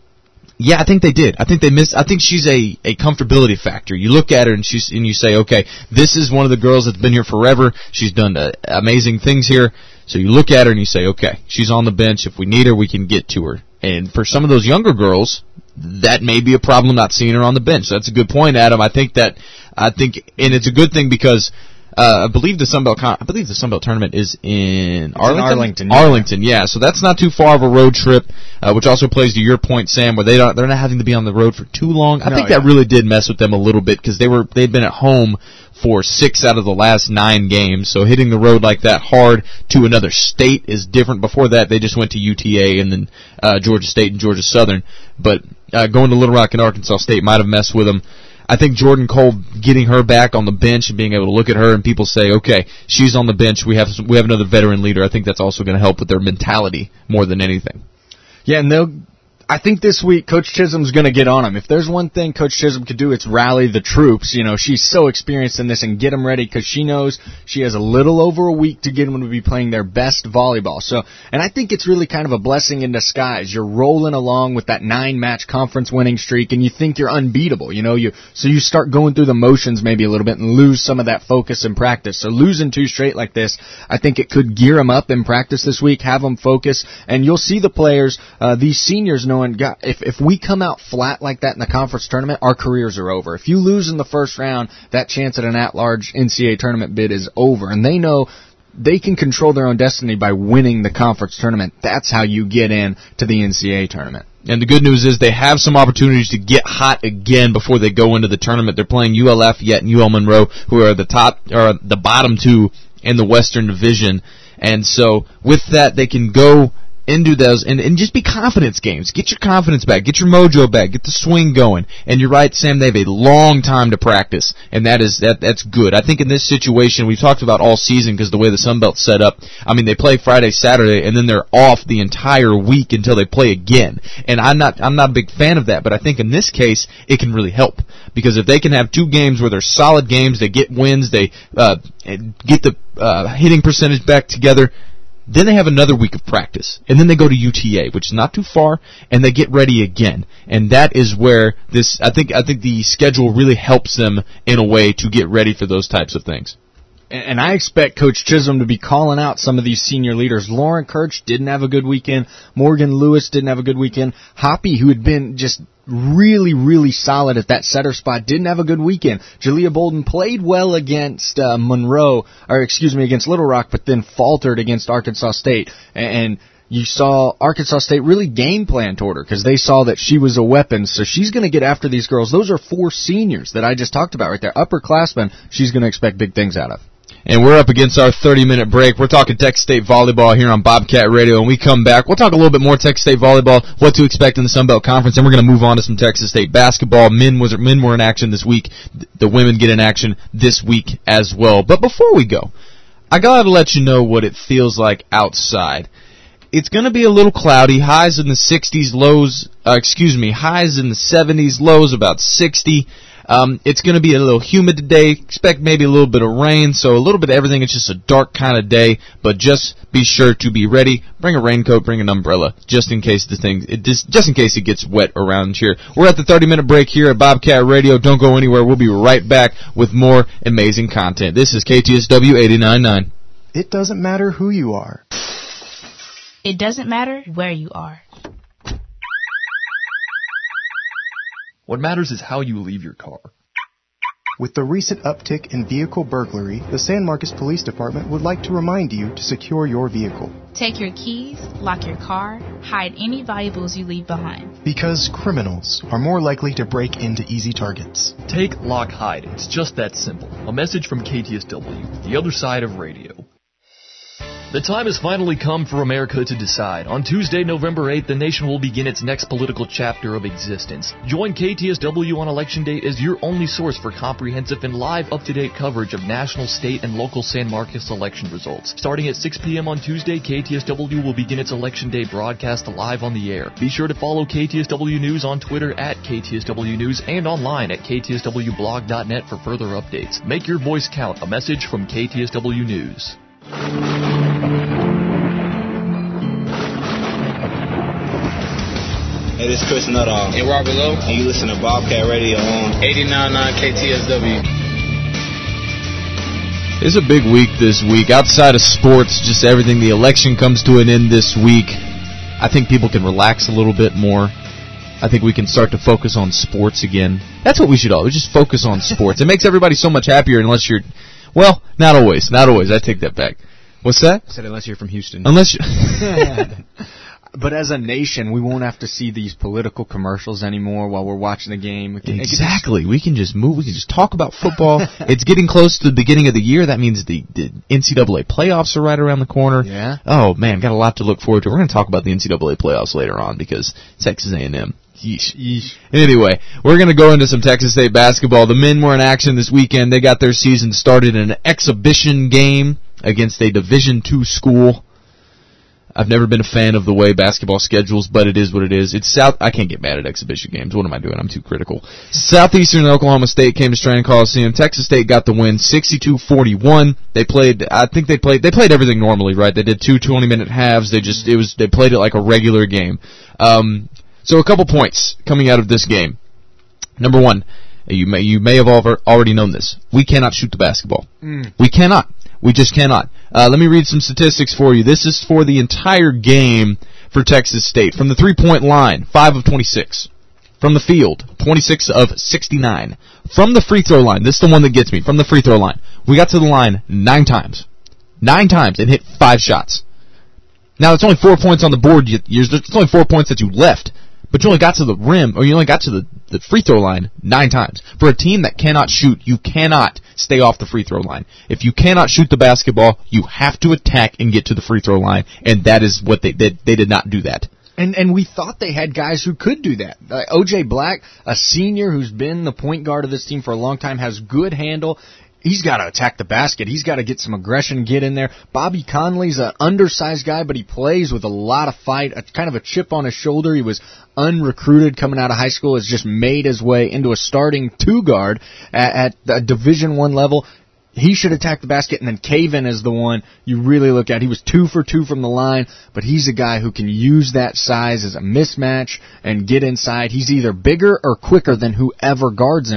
Speaker 8: yeah, I think they did. I think they missed. I think she's a, a comfortability factor. You look at her and she's and you say, okay, this is one of the girls that's been here forever. She's done uh, amazing things here. So you look at her and you say, okay, she's on the bench. If we need her, we can get to her. And for some of those younger girls, that may be a problem not seeing her on the bench. That's a good point, Adam. I think that, I think, and it's a good thing because, uh, I believe the Sun Belt, I believe the Sun Belt tournament is in Arlington.
Speaker 3: In Arlington, yeah.
Speaker 8: Arlington, yeah. So that's not too far of a road trip, uh, which also plays to your point, Sam, where they don't, they're not having to be on the road for too long. I no, think yeah. that really did mess with them a little bit because they were, they'd been at home for six out of the last nine games. So hitting the road like that hard to another state is different. Before that, they just went to U T A and then uh, Georgia State and Georgia Southern. But uh, going to Little Rock and Arkansas State might have messed with them. I think Jordan Cole getting her back on the bench and being able to look at her and people say, okay, she's on the bench. We have some, we have another veteran leader. I think that's also going to help with their mentality more than anything.
Speaker 3: Yeah, and they'll. I think this week Coach Chisholm's going to get on them. If there's one thing Coach Chisholm could do, it's rally the troops. You know, she's so experienced in this and get them ready because she knows she has a little over a week to get them to be playing their best volleyball. So, and I think it's really kind of a blessing in disguise. You're rolling along with that nine-match conference winning streak, and you think you're unbeatable. You know, you so you start going through the motions maybe a little bit and lose some of that focus in practice. So losing two straight like this, I think it could gear them up in practice this week, have them focus, and you'll see the players, uh, these seniors knowing, God, if if we come out flat like that in the conference tournament, our careers are over. If you lose in the first round, that chance at an at-large N C double A tournament bid is over. And they know they can control their own destiny by winning the conference tournament. That's how you get in to the N C double A tournament.
Speaker 8: And the good news is they have some opportunities to get hot again before they go into the tournament. They're playing U L F yet and U L Monroe, who are the top or the bottom two in the Western Division. And so with that, they can go into those and, and just be confidence games. Get your confidence back. Get your mojo back. Get the swing going. And you're right, Sam, they have a long time to practice, and that is that that's good. I think in this situation, we've talked about all season because the way the Sun Belt's set up, I mean, they play Friday, Saturday, and then they're off the entire week until they play again. And I'm not I'm not a big fan of that, but I think in this case, it can really help. Because if they can have two games where they're solid games, they get wins, they uh, get the uh, hitting percentage back together, then they have another week of practice, and then they go to U T A, which is not too far, and they get ready again. And that is where this, I think, I think the schedule really helps them in a way to get ready for those types of things.
Speaker 3: And I expect Coach Chisholm to be calling out some of these senior leaders. Lauren Kirch didn't have a good weekend. Morgan Lewis didn't have a good weekend. Hoppy, who had been just really, really solid at that setter spot, didn't have a good weekend. Jalea Bolden played well against uh, Monroe, or excuse me, against Little Rock, but then faltered against Arkansas State. And you saw Arkansas State really game plan toward her because they saw that she was a weapon. So she's going to get after these girls. Those are four seniors that I just talked about right there. Upperclassmen, she's going to expect big things out of.
Speaker 8: And we're up against our thirty-minute break. We're talking Texas State volleyball here on Bobcat Radio. And we come back, we'll talk a little bit more Texas State volleyball, what to expect in the Sun Belt Conference, and we're going to move on to some Texas State basketball. Men was men were in action this week. The women get in action this week as well. But before we go, I got to let you know what it feels like outside. It's going to be a little cloudy, highs in the sixties, lows, uh, excuse me, highs in the seventies, lows about sixty. Um, it's going to be a little humid today. Expect maybe a little bit of rain, so a little bit of everything. It's just a dark kind of day, but just be sure to be ready. Bring a raincoat, bring an umbrella, just in case the thing, it just, just in case it gets wet around here. We're at the thirty-minute break here at Bobcat Radio. Don't go anywhere. We'll be right back with more amazing content. This is K T S W eighty-nine point nine.
Speaker 10: It doesn't matter who you are.
Speaker 11: It doesn't matter where you are.
Speaker 12: What matters is how you leave your car.
Speaker 10: With the recent uptick in vehicle burglary, the San Marcos Police Department would like to remind you to secure your vehicle.
Speaker 11: Take your keys, lock your car, hide any valuables you leave behind.
Speaker 10: Because criminals are more likely to break into easy targets.
Speaker 12: Take Lock Hide. It's just that simple. A message from K T S W, the other side of radio. The time has finally come for America to decide. On Tuesday, November eighth, the nation will begin its next political chapter of existence. Join K T S W on Election Day as your only source for comprehensive and live up-to-date coverage of national, state, and local San Marcos election results. Starting at six p.m. on Tuesday, K T S W will begin its Election Day broadcast live on the air. Be sure to follow K T S W News on Twitter at K T S W News and online at K T S W blog dot net for further updates. Make your voice count. A message from K T S W News.
Speaker 13: Hey, this is Chris Nuttall.
Speaker 14: And Robert Lowe.
Speaker 13: And you listen to Bobcat Radio on
Speaker 14: eighty-nine point nine K T S W.
Speaker 8: It's a big week this week. Outside of sports, just everything. The election comes to an end this week. I think people can relax a little bit more. I think we can start to focus on sports again. That's what we should always just focus on sports. It makes everybody so much happier unless you're, well, not always. Not always. I take that back. What's that?
Speaker 7: I said unless you're from Houston.
Speaker 8: Unless you
Speaker 3: But as a nation, we won't have to see these political commercials anymore while we're watching the game. We can,
Speaker 8: exactly. We can just move. We can just talk about football. It's getting close to the beginning of the year. That means the, the N C double A playoffs are right around the corner.
Speaker 3: Yeah.
Speaker 8: Oh, man, got a lot to look forward to. We're going to talk about the N C double A playoffs later on because Texas A and M. Yeesh. Yeesh. Anyway, we're going to go into some Texas State basketball. The men were in action this weekend. They got their season started in an exhibition game against a Division two school. I've never been a fan of the way basketball schedules, but it is what it is. It's South. I can't get mad at exhibition games. What am I doing? I'm too critical. Southeastern Oklahoma State came to Strand Coliseum. Texas State got the win, sixty-two forty-one. They played. I think they played. They played everything normally, right? They did two twenty-minute halves. They just it was. They played it like a regular game. Um, so a couple points coming out of this game. Number one, you may you may have already known this. We cannot shoot the basketball. Mm. We cannot. We just cannot. Uh, let me read some statistics for you. This is for the entire game for Texas State. From the three-point line, five of twenty-six. From the field, twenty-six of sixty-nine. From the free throw line, this is the one that gets me. From the free throw line, we got to the line nine times. Nine times and hit five shots. Now, it's only four points on the board. It's only four points that you left. But you only got to the rim, or you only got to the, the free throw line nine times. For a team that cannot shoot, you cannot stay off the free throw line. If you cannot shoot the basketball, you have to attack and get to the free throw line, and that is what they did. They did not do that.
Speaker 3: And and we thought they had guys who could do that. Uh, O J Black, a senior who's been the point guard of this team for a long time, has good handle. He's got to attack the basket. He's got to get some aggression, get in there. Bobby Conley's an undersized guy, but he plays with a lot of fight, a, kind of a chip on his shoulder. He was unrecruited coming out of high school, has just made his way into a starting two guard at, at the Division One level. He should attack the basket, and then Caven is the one you really look at. He was two for two from the line, but he's a guy who can use that size as a mismatch and get inside. He's either bigger or quicker than whoever guards him.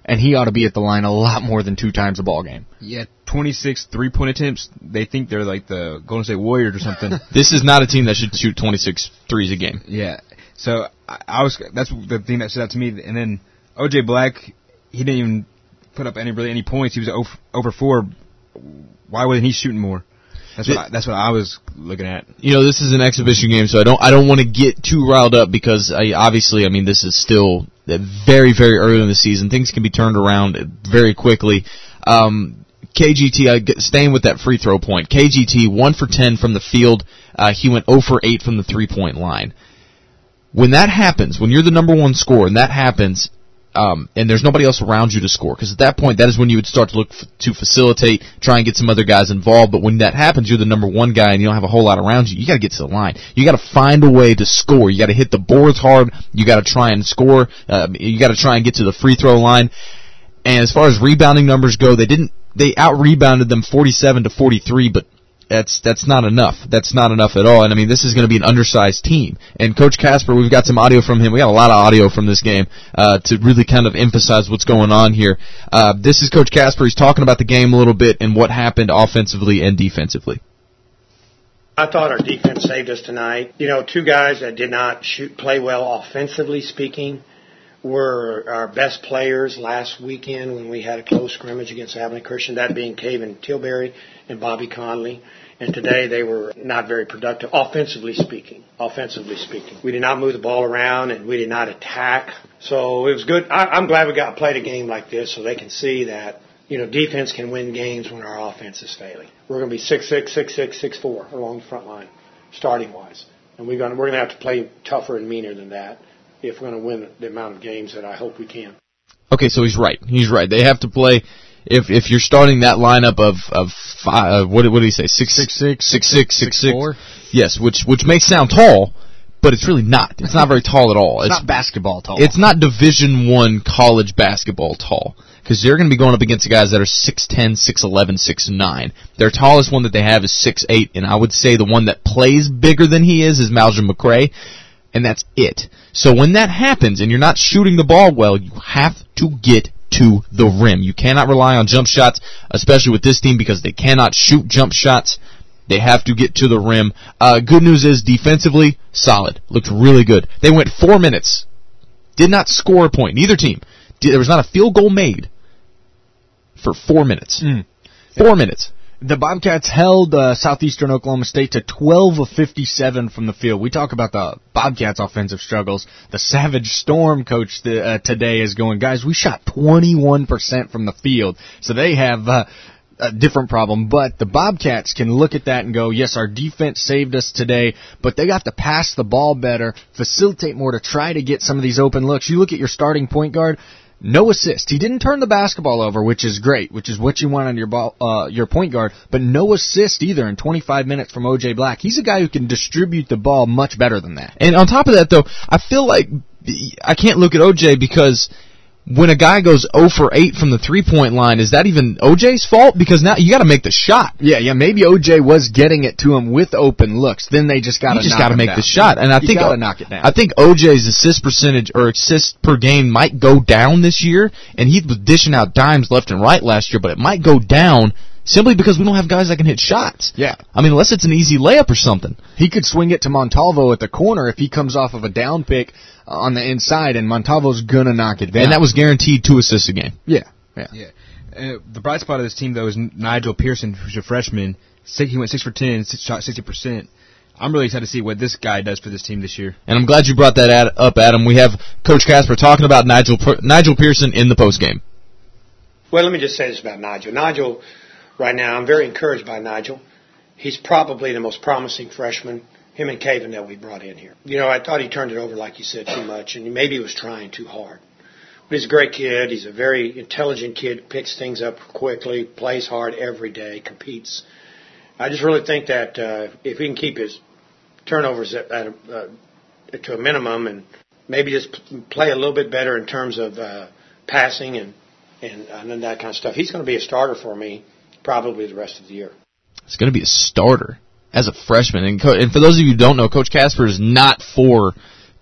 Speaker 3: and he ought to be at the line a lot more than two times a ball game.
Speaker 7: Yeah, twenty-six three-point attempts. They think they're like the Golden State Warriors or something.
Speaker 8: This is not a team that should shoot twenty-six threes a game.
Speaker 7: Yeah. So I, I was that's the thing that stood out to me. And then O J Black, he didn't even put up any really any points. He was over, over four. Why wasn't he shooting more? That's what I, that's what I was looking at.
Speaker 8: You know, this is an exhibition game, so I don't I don't want to get too riled up because I, obviously, I mean, this is still very very early in the season. Things can be turned around very quickly. Um, K G T, I get, staying with that free throw point. K G T one for ten from the field. Uh, he went zero for eight from the three point line. When that happens, when you're the number one scorer, and that happens. Um, and there's nobody else around you to score, because at that point, that is when you would start to look f- to facilitate, try and get some other guys involved. But when that happens, you're the number one guy, and you don't have a whole lot around you. You got to get to the line. You got to find a way to score. You got to hit the boards hard. You got to try and score. Uh, you got to try and get to the free throw line. And as far as rebounding numbers go, they didn't. They out rebounded them forty-seven to forty-three, but that's that's not enough. That's not enough at all. And I mean, this is going to be an undersized team. And Coach Casper, we've got some audio from him. We got a lot of audio from this game uh, to really kind of emphasize what's going on here. Uh, this is Coach Casper. He's talking about the game a little bit and what happened offensively and defensively.
Speaker 15: I thought our defense saved us tonight. You know, two guys that did not shoot play well offensively speaking were our best players last weekend when we had a close scrimmage against Abilene Christian, that being Caven Tilbury and Bobby Conley. And today they were not very productive, offensively speaking. Offensively speaking, we did not move the ball around and we did not attack. So it was good. I, I'm glad we got to play a game like this so they can see that, you know, defense can win games when our offense is failing. We're going to be six six, six six, six four along the front line, starting wise, and we're going to, we're going to have to play tougher and meaner than that if we're going to win the amount of games that I hope we can.
Speaker 8: Okay, so he's right. He's right. They have to play. If if you're starting that lineup of of five, uh, what what did he say? Six
Speaker 3: six six
Speaker 8: six six six six.
Speaker 3: Four.
Speaker 8: Yes, which which may sound tall, but it's really not. It's not very tall at all.
Speaker 3: It's,
Speaker 8: it's
Speaker 3: not basketball tall.
Speaker 8: It's not Division One college basketball tall, because they're going to be going up against guys that are six ten, six eleven, six nine. Their tallest one that they have is six eight, and I would say the one that plays bigger than he is is Malcolm McRae. And that's it. So when that happens and you're not shooting the ball well, you have to get to the rim. You cannot rely on jump shots, especially with this team, because they cannot shoot jump shots. They have to get to the rim. Uh, good news is, defensively, solid. Looked really good. They went four minutes. Did not score a point. Neither team. There was not a field goal made for four minutes.
Speaker 3: Mm.
Speaker 8: Four minutes.
Speaker 3: The Bobcats held uh, Southeastern Oklahoma State to twelve of fifty-seven from the field. We talk about the Bobcats' offensive struggles. The Savage Storm coach the, uh, today is going, guys, we shot twenty-one percent from the field. So they have uh, a different problem. But the Bobcats can look at that and go, yes, our defense saved us today, but they got to pass the ball better, facilitate more to try to get some of these open looks. You look at your starting point guard, no assist. He didn't turn the basketball over, which is great, which is what you want on your ball, uh, your point guard, but no assist either in twenty-five minutes from O J Black. He's a guy who can distribute the ball much better than that.
Speaker 8: And on top of that, though, I feel like I can't look at O J because when a guy goes zero for eight from the three-point line, is that even O J's fault? Because now you got to make the shot.
Speaker 3: Yeah, yeah. Maybe O J was getting it to him with open looks. Then they just got to
Speaker 8: just got to make
Speaker 3: down.
Speaker 8: the shot. And I
Speaker 3: you
Speaker 8: think
Speaker 3: got to knock it down.
Speaker 8: I think O J's assist percentage or assist per game might go down this year. And he was dishing out dimes left and right last year, but it might go down simply because we don't have guys that can hit shots.
Speaker 3: Yeah.
Speaker 8: I mean, unless it's an easy layup or something.
Speaker 3: He could swing it to Montalvo at the corner if he comes off of a down pick on the inside, and Montalvo's going to knock it down.
Speaker 8: And that was guaranteed two assists a game.
Speaker 3: Yeah. Yeah.
Speaker 7: yeah. Uh, the bright spot of this team, though, is Nigel Pearson, who's a freshman. Six, he went six for ten, six, shot sixty percent. I'm really excited to see what this guy does for this team this year.
Speaker 8: And I'm glad you brought that ad, up, Adam. We have Coach Casper talking about Nigel Nigel Pearson in the postgame.
Speaker 15: Well, let me just say this about Nigel. Nigel, right now, I'm very encouraged by Nigel. He's probably the most promising freshman, him and Caven, that we brought in here. You know, I thought he turned it over, like you said, too much, and maybe he was trying too hard. But he's a great kid. He's a very intelligent kid, picks things up quickly, plays hard every day, competes. I just really think that uh, if he can keep his turnovers at, at a, uh, to a minimum and maybe just play a little bit better in terms of uh, passing and, and, and that kind of stuff, he's going to be a starter for me probably the rest of the year.
Speaker 8: It's going to be a starter as a freshman. And, Co- and for those of you who don't know, Coach Casper is not for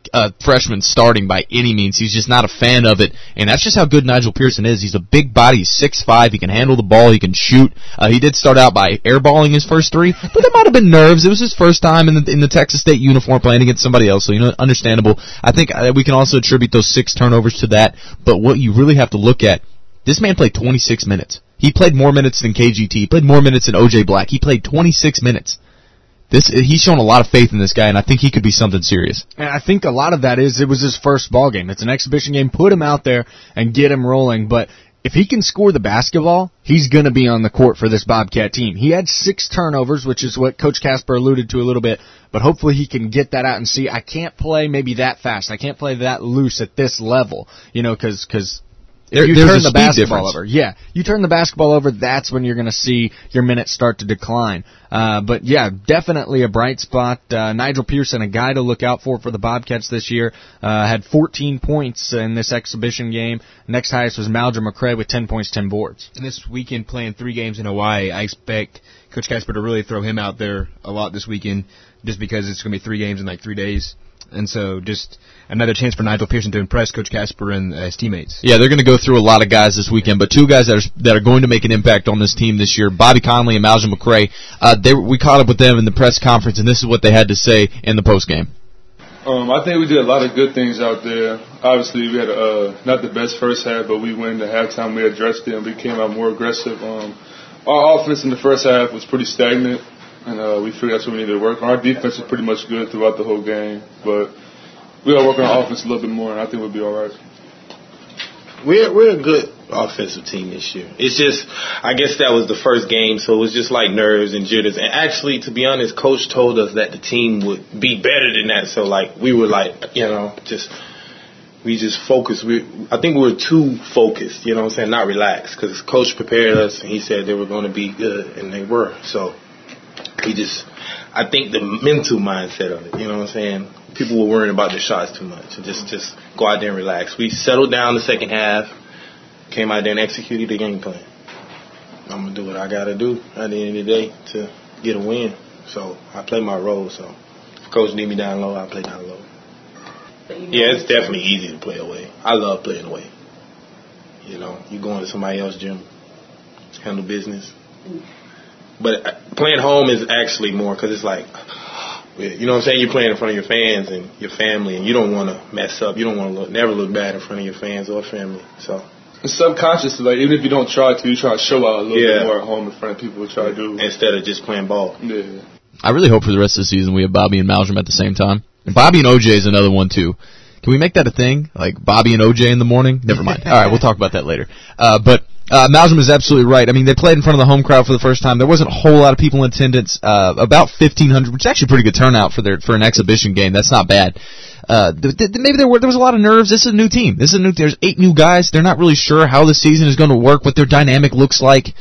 Speaker 8: a freshman starting by any means. He's just not a fan of it, and that's just how good Nigel Pearson is. He's a big body. He's six five. He can handle the ball. He can shoot. Uh, he did start out by airballing his first three, but there might have been nerves. It was his first time in the, in the Texas State uniform playing against somebody else, so, you know, understandable. I think uh, we can also attribute those six turnovers to that, but what you really have to look at, this man played twenty-six minutes. He played more minutes than K G T. He played more minutes than O J Black. He played twenty-six minutes. This he's shown a lot of faith in this guy, and I think he could be something serious.
Speaker 3: And I think a lot of that is it was his first ball game. It's an exhibition game. Put him out there and get him rolling. But if he can score the basketball, he's going to be on the court for this Bobcat team. He had six turnovers, which is what Coach Casper alluded to a little bit. But hopefully he can get that out and see, I can't play maybe that fast. I can't play that loose at this level, you know, because because if
Speaker 8: there,
Speaker 3: you
Speaker 8: turn
Speaker 3: the
Speaker 8: speed
Speaker 3: basketball
Speaker 8: difference.
Speaker 3: over, yeah, you turn the basketball over, that's when you're going to see your minutes start to decline. Uh, but yeah, definitely a bright spot. Uh, Nigel Pearson, a guy to look out for for the Bobcats this year, uh, had fourteen points in this exhibition game. Next highest was Maldron McCray with ten points, ten boards.
Speaker 7: And this weekend playing three games in Hawaii, I expect Coach Casper to really throw him out there a lot this weekend, just because it's going to be three games in like three days. And so just another chance for Nigel Pearson to impress Coach Casper and uh, his teammates.
Speaker 8: Yeah, they're going to go through a lot of guys this weekend, but two guys that are that are going to make an impact on this team this year, Bobby Conley and Maldron McCray. Uh, they we caught up with them in the press conference, and this is what they had to say in the postgame.
Speaker 16: Um, I think we did a lot of good things out there. Obviously, we had uh, not the best first half, but we went into halftime. We addressed it, and we came out more aggressive. Um, our offense in the first half was pretty stagnant. And uh, we figured that's what we needed to work on. Our defense is pretty much good throughout the whole game, but we got to work on our offense a little bit more, and I think we'll be all right.
Speaker 14: We're we're a good offensive team this year. It's just, I guess that was the first game, so it was just like nerves and jitters. And actually, to be honest, Coach told us that the team would be better than that. So like we were like, you know, just we just focused. We I think we were too focused. You know what I'm saying? Not relaxed, because Coach prepared us and he said they were going to be good, and they were. So. He just, I think the mental mindset of it, you know what I'm saying? People were worrying about their shots too much. And just, just go out there and relax. We settled down the second half, came out there and executed the game plan. I'm going to do what I got to do at the end of the day to get a win. So I play my role. So if Coach need me down low, I play down low. Yeah, it's definitely easy to play away. I love playing away. You know, you go into somebody else's gym, handle business. But playing home is actually more, because it's like, you know what I'm saying? You're playing in front of your fans and your family, and you don't want to mess up. You don't want to look, never look bad in front of your fans or family. So
Speaker 16: it's subconscious. Like, even if you don't try to, you try to show out a little
Speaker 14: yeah.
Speaker 16: bit more at home in front of people. Try to do
Speaker 14: instead of just playing ball.
Speaker 16: Yeah.
Speaker 8: I really hope for the rest of the season we have Bobby and Maldron at the same time. And Bobby and O J is another one too. Can we make that a thing? Like Bobby and O J in the morning? Never mind. All right, we'll talk about that later. Uh, but. Uh, Maldron is absolutely right. I mean, they played in front of the home crowd for the first time. There wasn't a whole lot of people in attendance, uh, about fifteen hundred, which is actually a pretty good turnout for their, for an exhibition game. That's not bad. Uh, th- th- maybe there were, there was a lot of nerves. This is a new team. This is a new, there's eight new guys. They're not really sure how the season is going to work, what their dynamic looks like.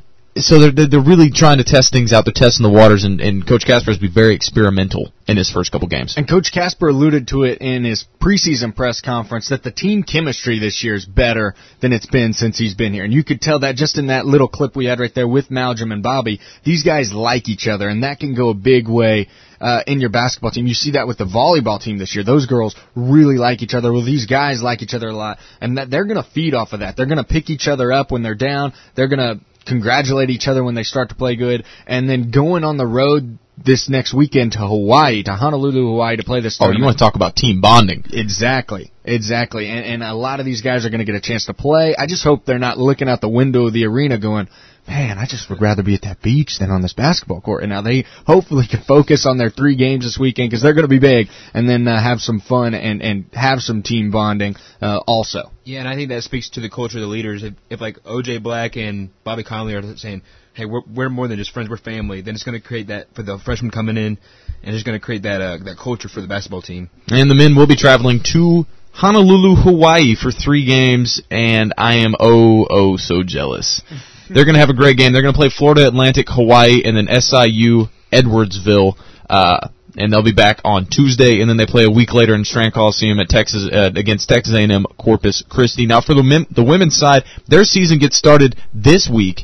Speaker 8: So they're, they're really trying to test things out. They're testing the waters, and, and Coach Casper has been very experimental in his first couple games.
Speaker 3: And Coach Casper alluded to it in his preseason press conference that the team chemistry this year is better than it's been since he's been here. And you could tell that just in that little clip we had right there with Maldron and Bobby. These guys like each other, and that can go a big way uh, in your basketball team. You see that with the volleyball team this year. Those girls really like each other. Well, these guys like each other a lot, and that they're going to feed off of that. They're going to pick each other up when they're down. They're going to congratulate each other when they start to play good, and then going on the road this next weekend to Hawaii, to Honolulu, Hawaii, to play this tournament.
Speaker 8: Oh, you want to talk about team bonding.
Speaker 3: Exactly, exactly. And, and a lot of these guys are going to get a chance to play. I just hope they're not looking out the window of the arena going, man, I just would rather be at that beach than on this basketball court. And now they hopefully can focus on their three games this weekend, because they're going to be big, and then uh, have some fun and, and have some team bonding uh, also.
Speaker 7: Yeah, and I think that speaks to the culture of the leaders. If, if like O J Black and Bobby Conley are saying, hey, we're, we're more than just friends, we're family, then it's going to create that for the freshmen coming in, and it's going to create that uh, that culture for the basketball team.
Speaker 8: And the men will be traveling to Honolulu, Hawaii for three games, and I am oh, oh, so jealous. They're going to have a great game. They're going to play Florida Atlantic, Hawaii, and then S I U, Edwardsville, uh, and they'll be back on Tuesday, and then they play a week later in Strand Coliseum at Texas uh, against Texas A and M Corpus Christi. Now, for the men, the women's side, their season gets started this week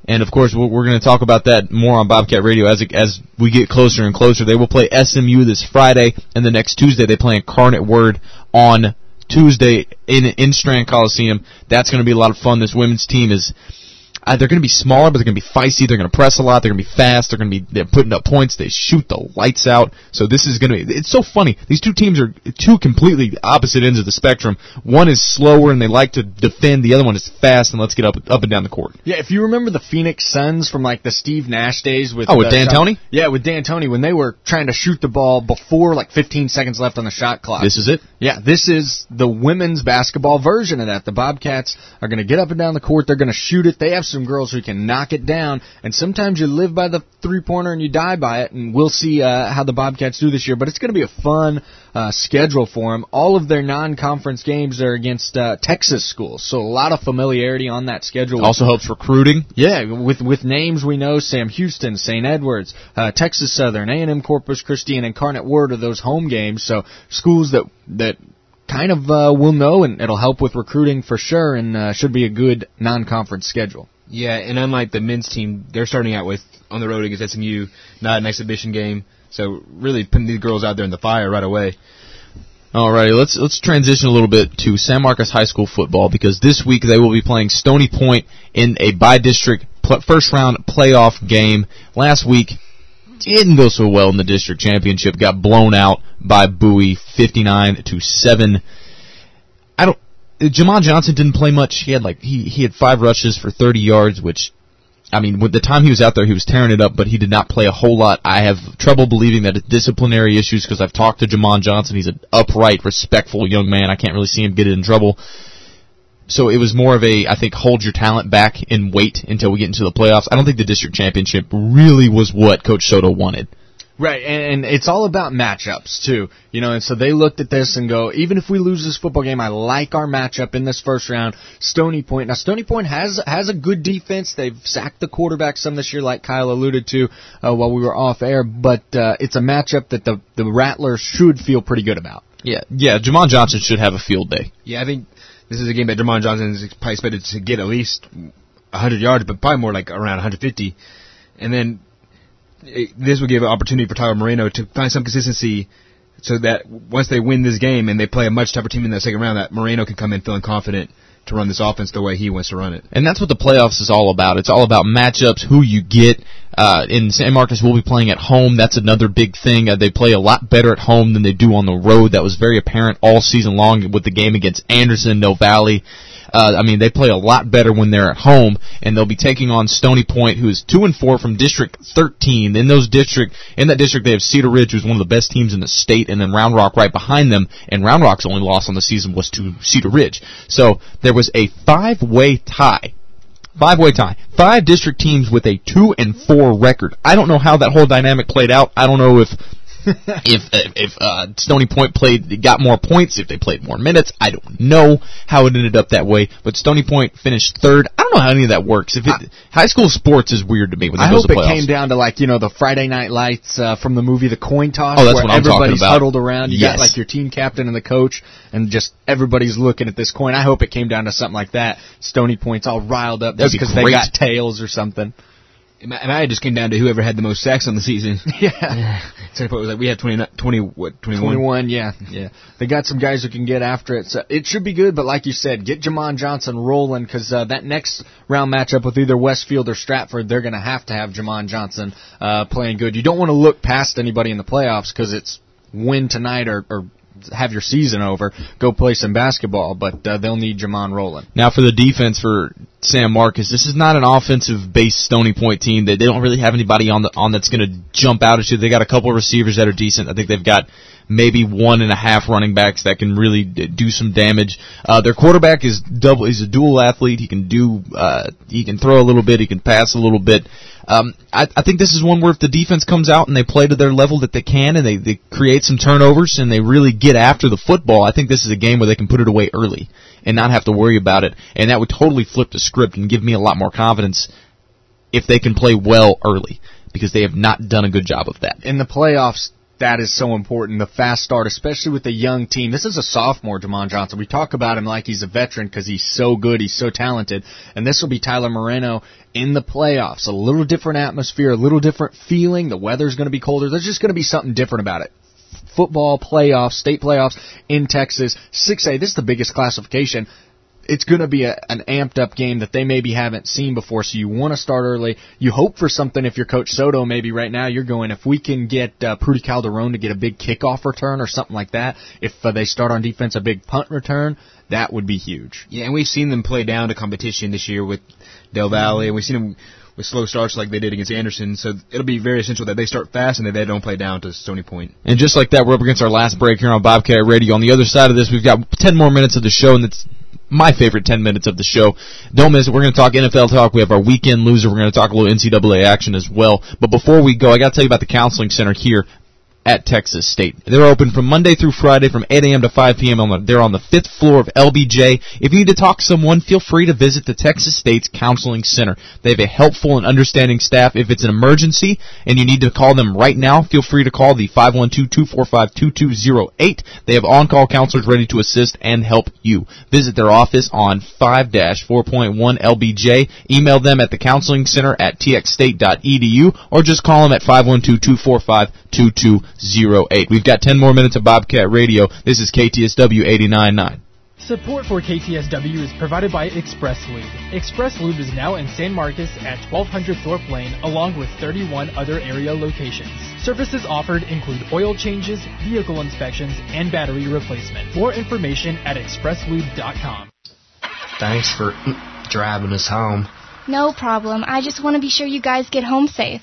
Speaker 8: And, of course, we're, we're going to talk about that more on Bobcat Radio as it, as we get closer and closer. They will play S M U this Friday, and the next Tuesday they play Incarnate Word on Tuesday in, in Strand Coliseum. That's going to be a lot of fun. This women's team is... Uh, they're going to be smaller, but they're going to be feisty. They're going to press a lot. They're going to be fast. They're going to be they're putting up points. They shoot the lights out. So this is going to be. It's so funny. These two teams are two completely opposite ends of the spectrum. One is slower and they like to defend. The other one is fast and let's get up up and down the court.
Speaker 3: Yeah, if you remember the Phoenix Suns from like the Steve Nash days with
Speaker 8: oh with
Speaker 3: uh,
Speaker 8: D'Antoni.
Speaker 3: Yeah, with D'Antoni when they were trying to shoot the ball before like fifteen seconds left on the shot clock.
Speaker 8: This is it.
Speaker 3: Yeah, this is the women's basketball version of that. The Bobcats are going to get up and down the court. They're going to shoot it. They have some girls who can knock it down, and sometimes you live by the three-pointer and you die by it, and we'll see uh, how the Bobcats do this year, but it's going to be a fun uh, schedule for them. All of their non-conference games are against uh, Texas schools, so a lot of familiarity on that schedule.
Speaker 8: Also helps recruiting.
Speaker 3: Yeah, with with names we know, Sam Houston, Saint Edwards, uh, Texas Southern, A and M Corpus Christi, and Incarnate Word are those home games, so schools that that kind of uh, will know, and it'll help with recruiting for sure, and uh, should be a good non-conference schedule.
Speaker 7: Yeah, and unlike the men's team, they're starting out with on the road against S M U, not an exhibition game. So really putting these girls out there in the fire right away.
Speaker 8: Alrighty, let's let's transition a little bit to San Marcos High School football because this week they will be playing Stony Point in a by-district pl- first-round playoff game. Last week didn't go so well in the district championship. Got blown out by Bowie, fifty-nine to seven. I don't. Jamon Johnson didn't play much. He had like he he had five rushes for thirty yards, which, I mean, with the time he was out there, he was tearing it up, but he did not play a whole lot. I have trouble believing that it's disciplinary issues because I've talked to Jamon Johnson. He's an upright, respectful young man. I can't really see him get in trouble. So it was more of a, I think, hold your talent back and wait until we get into the playoffs. I don't think the district championship really was what Coach Soto wanted.
Speaker 3: Right, and, and it's all about matchups, too. You know, and so they looked at this and go, even if we lose this football game, I like our matchup in this first round, Stony Point. Now, Stony Point has has a good defense. They've sacked the quarterback some this year, like Kyle alluded to uh, while we were off air, but uh, it's a matchup that the, the Rattlers should feel pretty good about.
Speaker 8: Yeah, yeah, Jamon Johnson should have a field day.
Speaker 7: Yeah, I think this is a game that Jamon Johnson is probably expected to get at least one hundred yards, but probably more like around one hundred fifty. And then it, this would give an opportunity for Tyler Moreno to find some consistency so that once they win this game and they play a much tougher team in that second round, that Moreno can come in feeling confident to run this offense the way he wants to run it.
Speaker 8: And that's what the playoffs is all about. It's all about matchups, who you get. Uh, in San Marcos, we'll be playing at home. That's another big thing. Uh, they play a lot better at home than they do on the road. That was very apparent all season long with the game against Anderson, No Valley. Uh, I mean, they play a lot better when they're at home, and they'll be taking on Stony Point, who is two and four from District thirteen. In those district, in that district, they have Cedar Ridge, who's one of the best teams in the state, and then Round Rock right behind them. And Round Rock's only loss on the season was to Cedar Ridge. So there was a five-way tie. Five-way tie. Five district teams with a two and four record. I don't know how that whole dynamic played out. I don't know if if if uh, Stony Point played got more points, if they played more minutes. I don't know how it ended up that way. But Stony Point finished third. I don't know how any of that works. If it, I, high school sports is weird to me when it
Speaker 3: I
Speaker 8: goes
Speaker 3: hope
Speaker 8: to
Speaker 3: it
Speaker 8: playoffs.
Speaker 3: came down to like you know the Friday Night Lights uh, from the movie The Coin Toss.
Speaker 8: Oh, that's
Speaker 3: where
Speaker 8: what I'm talking
Speaker 3: everybody's
Speaker 8: about.
Speaker 3: huddled around. You
Speaker 8: Yes.
Speaker 3: got like your team captain and the coach, and just everybody's looking at this coin. I hope it came down to something like that. Stony Point's all riled up
Speaker 8: That'd
Speaker 3: just
Speaker 8: be
Speaker 3: because they
Speaker 8: great.
Speaker 3: got tails or something.
Speaker 7: And I just came down to whoever had the most sacks on the season.
Speaker 3: Yeah.
Speaker 7: So it was like we had twenty, twenty, what, twenty-one?
Speaker 3: twenty-one, yeah, yeah. They got some guys who can get after it. So it should be good, but like you said, get Jamon Johnson rolling because uh, that next round matchup with either Westfield or Stratford, they're going to have to have Jamon Johnson uh, playing good. You don't want to look past anybody in the playoffs because it's win tonight or, or have your season over, go play some basketball, but uh, they'll need Jamon rolling.
Speaker 8: Now for the defense for San Marcos, this is not an offensive-based Stony Point team. They, they don't really have anybody on the on that's going to jump out at you. They got a couple of receivers that are decent. I think they've got maybe one and a half running backs that can really d- do some damage. Uh, their quarterback is double. He's a dual athlete. He can do. Uh, he can throw a little bit. He can pass a little bit. Um, I, I think this is one where if the defense comes out and they play to their level that they can, and they, they create some turnovers and they really get after the football, I think this is a game where they can put it away early and not have to worry about it. And that would totally flip the script and give me a lot more confidence if they can play well early, because they have not done a good job of that.
Speaker 3: In the playoffs, that is so important, the fast start, especially with a young team. This is a sophomore, Jamon Johnson. We talk about him like he's a veteran because he's so good, he's so talented. And this will be Tyler Moreno in the playoffs. A little different atmosphere, a little different feeling. The weather's going to be colder. There's just going to be something different about it. Football playoffs, state playoffs in Texas. six A, this is the biggest classification. It's going to be a, an amped-up game that they maybe haven't seen before, so you want to start early. You hope for something if you're Coach Soto. Maybe right now you're going, if we can get uh, Prudy Calderon to get a big kickoff return or something like that, if uh, they start on defense a big punt return, that would be huge.
Speaker 7: Yeah, and we've seen them play down to competition this year with Del Valle, and we've seen them with slow starts like they did against Anderson, so it'll be very essential that they start fast and that they don't play down to Stony Point.
Speaker 8: And just like that, we're up against our last break here on Bobcat Radio. On the other side of this, we've got ten more minutes of the show, and it's my favorite ten minutes of the show. Don't miss it. We're going to talk N F L talk. We have our weekend loser. We're going to talk a little N C double A action as well. But before we go, I got to tell you about the Counseling Center here at Texas State. They're open from Monday through Friday from eight a.m. to five p.m. On the, they're on the fifth floor of L B J. If you need to talk to someone, feel free to visit the Texas State's Counseling Center. They have a helpful and understanding staff. If it's an emergency and you need to call them right now, feel free to call the five one two, two four five, two two zero eight. They have on-call counselors ready to assist and help you. Visit their office on five four point one L B J. Email them at the counseling center at t x state dot e d u or just call them at five one two, two four five, two two zero eight. We've got ten more minutes of Bobcat Radio. This is K T S W eighty-nine point nine.
Speaker 17: Support for K T S W is provided by Express Lube. Express Lube is now in San Marcos at twelve hundred Thorpe Lane, along with thirty-one other area locations. Services offered include oil changes, vehicle inspections, and battery replacement. More information at express lube dot com.
Speaker 18: Thanks for driving us home.
Speaker 19: No problem. I just want to be sure you guys get home safe.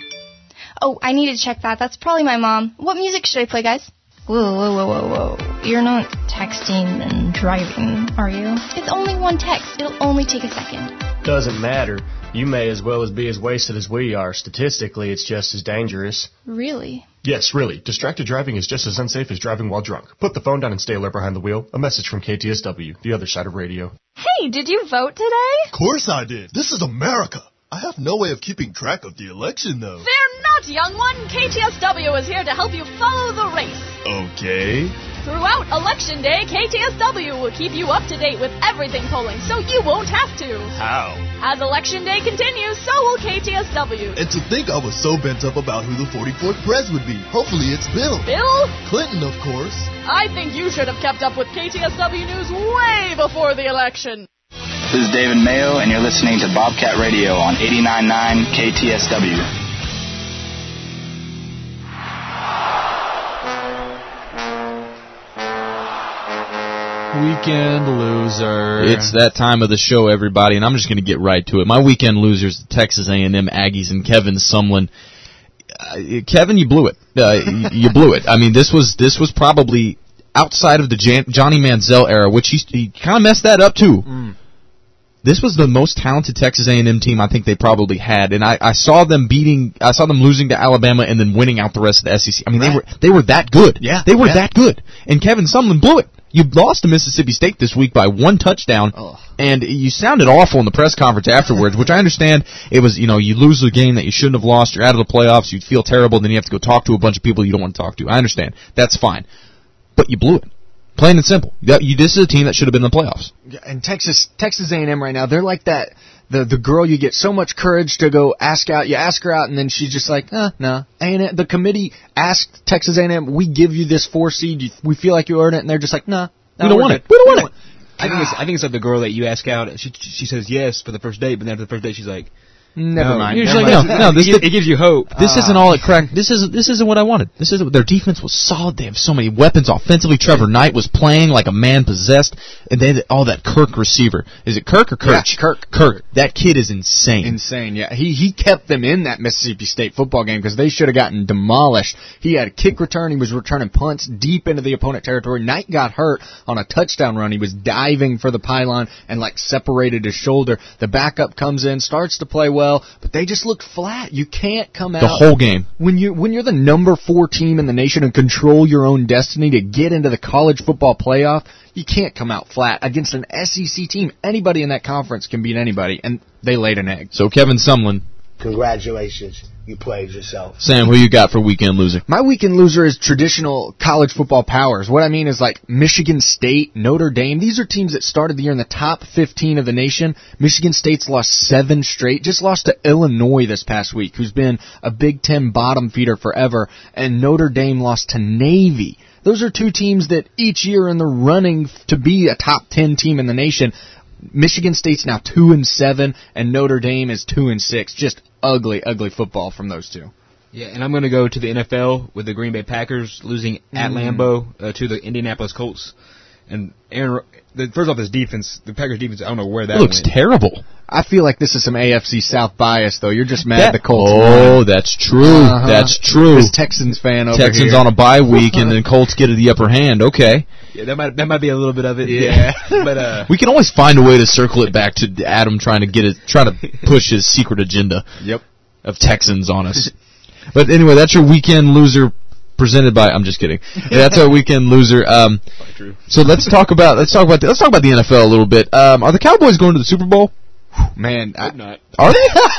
Speaker 19: Oh, I need to check that. That's probably my mom. What music should I play, guys?
Speaker 20: Whoa, whoa, whoa, whoa, whoa. You're not texting and driving, are you?
Speaker 19: It's only one text. It'll only take a second.
Speaker 18: Doesn't matter. You may as well as be as wasted as we are. Statistically, it's just as dangerous.
Speaker 19: Really?
Speaker 21: Yes, really. Distracted driving is just as unsafe as driving while drunk. Put the phone down and stay alert behind the wheel. A message from K T S W, the other side of radio.
Speaker 22: Hey, did you vote today?
Speaker 23: Of course I did. This is America. I have no way of keeping track of the election, though.
Speaker 22: Fear not, young one. K T S W is here to help you follow the race.
Speaker 23: Okay.
Speaker 22: Throughout Election Day, K T S W will keep you up to date with everything polling, so you won't have to.
Speaker 23: How?
Speaker 22: As Election Day continues, so will K T S W.
Speaker 23: And to think I was so bent up about who the forty-fourth pres would be. Hopefully it's Bill.
Speaker 22: Bill?
Speaker 23: Clinton, of course.
Speaker 22: I think you should have kept up with K T S W News way before the election.
Speaker 24: This is David Mayo, and you're listening to Bobcat Radio on eighty-nine point nine K T S W.
Speaker 3: Weekend loser.
Speaker 8: It's that time of the show, everybody, and I'm just going to get right to it. My weekend losers, the Texas A and M Aggies and Kevin Sumlin. Uh, Kevin, you blew it. Uh, you blew it. I mean, this was this was probably outside of the Jan- Johnny Manziel era, which he, he kind of messed that up too. Mm. This was the most talented Texas A and M team I think they probably had, and I, I saw them beating, I saw them losing to Alabama and then winning out the rest of the S E C. I mean, right. they were they were that good.
Speaker 3: Yeah,
Speaker 8: they were
Speaker 3: yeah.
Speaker 8: that good. And Kevin Sumlin blew it. You lost to Mississippi State this week by one touchdown, oh. and you sounded awful in the press conference afterwards, which I understand. It was, you know, you lose the game that you shouldn't have lost, you're out of the playoffs, you feel terrible, then you have to go talk to a bunch of people you don't want to talk to. I understand. That's fine. But you blew it. Plain and simple. You, this is a team that should have been in the playoffs.
Speaker 3: Yeah, and Texas Texas A and M right now, they're like that. The the girl you get so much courage to go ask out. You ask her out, and then she's just like, uh, no. And the committee asked Texas A and M, we give you this four seed. You, we feel like you earned it, and they're just like, nah, no,
Speaker 8: we don't want
Speaker 3: good.
Speaker 8: it. We don't want it.
Speaker 7: I think it's I think it's like the girl that you ask out. She she says yes for the first date, but then after the first date, she's like,
Speaker 3: Never
Speaker 7: no,
Speaker 3: mind.
Speaker 7: Usually,
Speaker 3: never
Speaker 7: no,
Speaker 3: mind.
Speaker 7: no. This, it, it gives you hope.
Speaker 8: This
Speaker 3: uh,
Speaker 8: isn't all it cracked. This isn't. This isn't what I wanted. This isn't. Their defense was solid. They have so many weapons offensively. Trevor Knight was playing like a man possessed, and they had all that Kirk receiver. Is it Kirk or Kirk?
Speaker 3: Yeah, Kirk.
Speaker 8: Kirk. That kid is insane.
Speaker 3: Insane. Yeah, he he kept them in that Mississippi State football game because they should have gotten demolished. He had a kick return. He was returning punts deep into the opponent territory. Knight got hurt on a touchdown run. He was diving for the pylon and like separated his shoulder. The backup comes in, starts to play well, but they just looked flat. You can't come out
Speaker 8: the whole game
Speaker 3: when you when you're the number four team in the nation and control your own destiny to get into the college football playoff. You can't come out flat against an S E C team. Anybody in that conference can beat anybody, and they laid an egg.
Speaker 8: So Kevin Sumlin,
Speaker 2: congratulations. You played yourself.
Speaker 8: Sam, who you got for weekend loser?
Speaker 3: My weekend loser is traditional college football powers. What I mean is like Michigan State, Notre Dame. These are teams that started the year in the top fifteen of the nation. Michigan State's lost seven straight. Just lost to Illinois this past week, who's been a Big Ten bottom feeder forever. And Notre Dame lost to Navy. Those are two teams that each year are in the running to be a top ten team in the nation. Michigan State's now two and seven, and Notre Dame is two and six. Just ugly, ugly football from those two.
Speaker 7: Yeah, and I'm going to go to the N F L with the Green Bay Packers losing at
Speaker 3: Mm.
Speaker 7: Lambeau uh, to the Indianapolis Colts. And Aaron, the, first off, this defense, the Packers defense, I don't know where that
Speaker 8: It looks
Speaker 7: went.
Speaker 8: terrible.
Speaker 3: I feel like this is some A F C South bias, though. You're just mad
Speaker 8: That-
Speaker 3: the Colts
Speaker 8: Oh,
Speaker 3: won.
Speaker 8: that's true.
Speaker 3: Uh-huh.
Speaker 8: That's true.
Speaker 3: This Texans fan over
Speaker 8: Texans
Speaker 3: here.
Speaker 8: on a bye week, and then Colts get the upper hand. Okay.
Speaker 7: Yeah, that might that might be a little bit of it.
Speaker 3: Yeah.
Speaker 7: but uh,
Speaker 8: We can always find a way to circle it back to Adam trying to get it, trying to push his secret agenda.
Speaker 3: Yep.
Speaker 8: Of Texans on us. But anyway, that's your weekend loser presented by. I'm just kidding. That's our weekend loser. Um, so let's talk about let's talk about the, let's talk about the N F L a little bit. Um, are the Cowboys going to the Super Bowl?
Speaker 3: Man,
Speaker 7: hope
Speaker 3: I,
Speaker 7: not.
Speaker 8: Are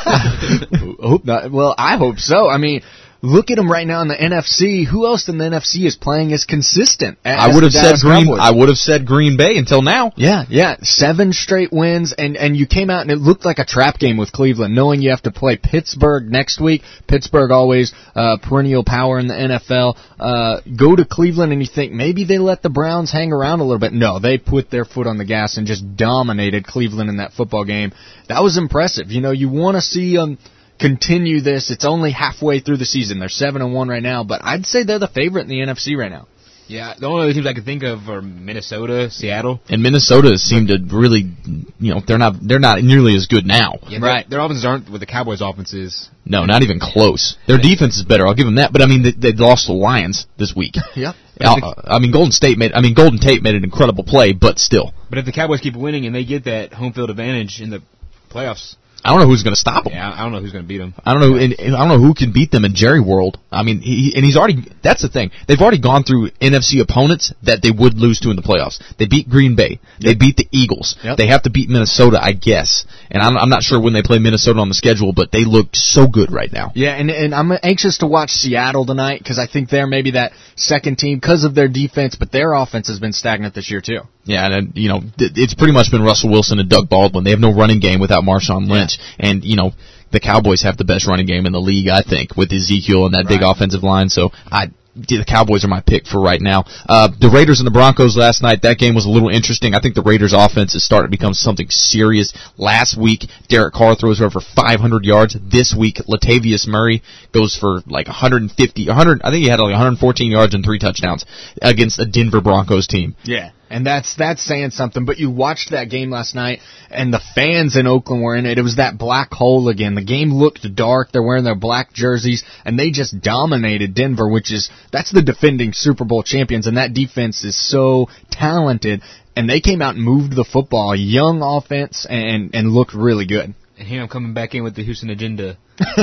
Speaker 8: they?
Speaker 3: hope not. Well, I hope so. I mean, look at them right now in the N F C. Who else in the N F C is playing as consistent? As
Speaker 8: I would have
Speaker 3: the
Speaker 8: said
Speaker 3: Dallas
Speaker 8: Green.
Speaker 3: Cowboys?
Speaker 8: I would have said Green Bay until now.
Speaker 3: Yeah, yeah, seven straight wins, and and you came out and it looked like a trap game with Cleveland, knowing you have to play Pittsburgh next week. Pittsburgh always uh, perennial power in the N F L. Uh, go to Cleveland and you think maybe they let the Browns hang around a little bit. No, they put their foot on the gas and just dominated Cleveland in that football game. That was impressive. You know, you want to see them continue this. It's only halfway through the season. They're seven and one right now, but I'd say they're the favorite in the N F C right now.
Speaker 7: Yeah, the only other teams I can think of are Minnesota, Seattle.
Speaker 8: And Minnesota seem to really, you know, they're not they're not nearly as good now.
Speaker 7: Yeah, right. Their offenses aren't what the Cowboys' offense is.
Speaker 8: No, not even close. Their defense is better. I'll give them that. But I mean, they, they lost to the Lions this week.
Speaker 3: Yep.
Speaker 8: Uh, I mean, Golden State made. I mean, Golden Tate made an incredible play, but still.
Speaker 7: But if the Cowboys keep winning and they get that home field advantage in the playoffs,
Speaker 8: I don't know who's going to stop them.
Speaker 7: Yeah, I don't know who's going to beat them.
Speaker 8: I don't know. And, and I don't know who can beat them in Jerry World. I mean, he, and he's already. That's the thing. They've already gone through N F C opponents that they would lose to in the playoffs. They beat Green Bay. They
Speaker 3: Yep.
Speaker 8: beat the Eagles.
Speaker 3: Yep.
Speaker 8: They have to beat Minnesota, I guess. And I'm, I'm not sure when they play Minnesota on the schedule, but they look so good right now.
Speaker 3: Yeah, and and I'm anxious to watch Seattle tonight because I think they're maybe that second team because of their defense, but their offense has been stagnant this year too.
Speaker 8: Yeah, and, you know, it's pretty much been Russell Wilson and Doug Baldwin. They have no running game without Marshawn Lynch. Yeah. And, you know, the Cowboys have the best running game in the league, I think, with Ezekiel and that right. big offensive line. So I the Cowboys are my pick for right now. Uh, the Raiders and the Broncos last night, that game was a little interesting. I think the Raiders offense is starting to become something serious. Last week, Derek Carr throws for over five hundred yards. This week, Latavius Murray goes for like one hundred fifty, one hundred, I think he had like one hundred fourteen yards and three touchdowns against a Denver Broncos team.
Speaker 3: Yeah. And that's that's saying something. But you watched that game last night, and the fans in Oakland were in it. It was that black hole again. The game looked dark. They're wearing their black jerseys, and they just dominated Denver, which is that's the defending Super Bowl champions. And that defense is so talented. And they came out and moved the football, young offense, and and looked really good.
Speaker 7: And here I'm coming back in with the Houston agenda.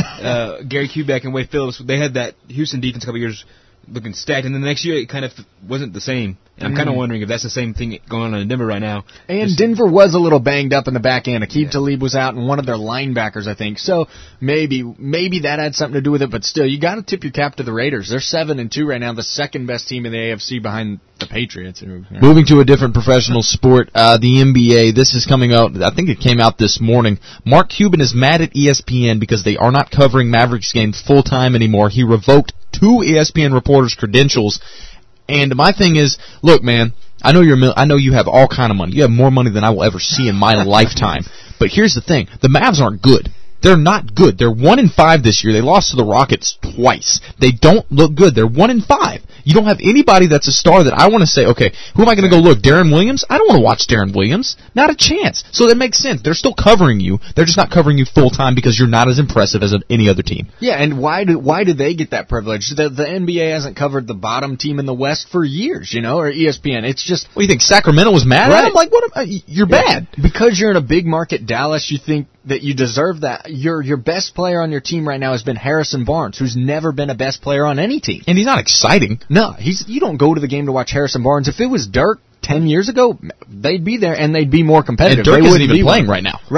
Speaker 7: uh, Gary Kubiak and Wade Phillips, they had that Houston defense a couple years looking stacked, and then the next year it kind of wasn't the same. And I'm kind of wondering if that's the same thing going on in Denver right now.
Speaker 3: And
Speaker 7: Just,
Speaker 3: Denver was a little banged up in the back end. Aqib yeah. Talib was out, and one of their linebackers, I think. So maybe maybe that had something to do with it. But still, you got to tip your cap to the Raiders. They're seven and two right now, the second best team in the A F C behind the Patriots.
Speaker 8: Moving to a different professional sport, uh, the N B A. This is coming out. I think it came out this morning. Mark Cuban is mad at E S P N because they are not covering Mavericks games full time anymore. He revoked two E S P N reporters' credentials. And my thing is, look, man, I know you're. Mil- I know you have all kind of money. You have more money than I will ever see in my lifetime. But here's the thing: the Mavs aren't good. They're not good. They're one in five this year. They lost to the Rockets twice. They don't look good. They're one in five. You don't have anybody that's a star that I want to say, okay, who am I going to go look? Darren Williams? I don't want to watch Darren Williams. Not a chance. So that makes sense. They're still covering you. They're just not covering you full time because you're not as impressive as any other team.
Speaker 3: Yeah, and why do why do they get that privilege? The the N B A hasn't covered the bottom team in the West for years, you know, or E S P N. It's just.
Speaker 8: Well, you think Sacramento was mad
Speaker 3: right.
Speaker 8: at him? Like, what? Am, you're
Speaker 3: yeah.
Speaker 8: bad
Speaker 3: because you're in a big market, Dallas. You think that you deserve that. Your your best player on your team right now has been Harrison Barnes, who's never been a best player on any team.
Speaker 8: And he's not exciting.
Speaker 3: No, he's you don't go to the game to watch Harrison Barnes. If it was Dirk ten years ago, they'd be there and they'd be more competitive.
Speaker 8: And Dirk
Speaker 3: they
Speaker 8: isn't even
Speaker 3: be
Speaker 8: playing
Speaker 3: one.
Speaker 8: right now.
Speaker 3: Right,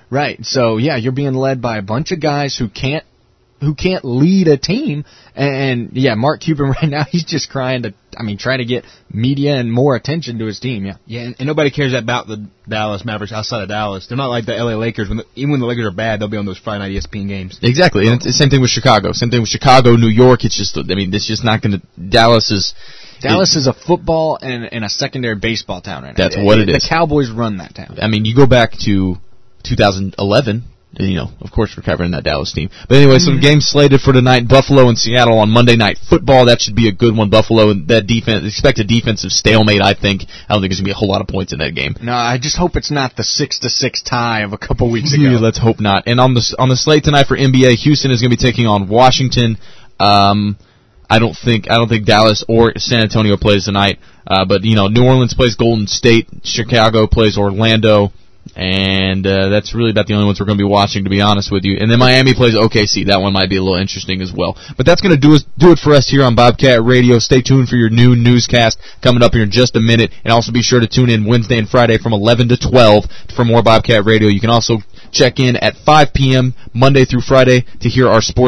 Speaker 3: Right. So yeah, you're being led by a bunch of guys who can't who can't lead a team. And yeah, Mark Cuban right now, he's just trying to, I mean, trying to get media and more attention to his team. Yeah.
Speaker 7: Yeah, and, and nobody cares about the Dallas Mavericks outside of Dallas. They're not like the L A Lakers. When the, even when the Lakers are bad, they'll be on those Friday night E S P N games.
Speaker 8: Exactly. And it's the same thing with Chicago. Same thing with Chicago, New York. It's just, I mean, it's just not going to, Dallas is,
Speaker 3: Dallas
Speaker 8: it,
Speaker 3: is a football and, and a secondary baseball town right now.
Speaker 8: That's what it is.
Speaker 3: The Cowboys run that town.
Speaker 8: I mean, you go back to two thousand eleven, and, you know, of course we're covering that Dallas team. But anyway, some games slated for tonight. Buffalo and Seattle on Monday Night Football. That should be a good one. Buffalo, that defense, expect a defensive stalemate, I think. I don't think there's going to be a whole lot of points in that game.
Speaker 3: No, I just hope it's not the six to six tie of a couple weeks ago.
Speaker 8: Yeah, let's hope not. And on the, on the slate tonight for N B A, Houston is going to be taking on Washington. Um... I don't think I don't think Dallas or San Antonio plays tonight, uh, but you know New Orleans plays Golden State, Chicago plays Orlando, and uh, that's really about the only ones we're going to be watching, to be honest with you. And then Miami plays O K C. That one might be a little interesting as well. But that's going to do us do it for us here on Bobcat Radio. Stay tuned for your noon newscast coming up here in just a minute, and also be sure to tune in Wednesday and Friday from eleven to twelve for more Bobcat Radio. You can also check in at five p.m. Monday through Friday to hear our sports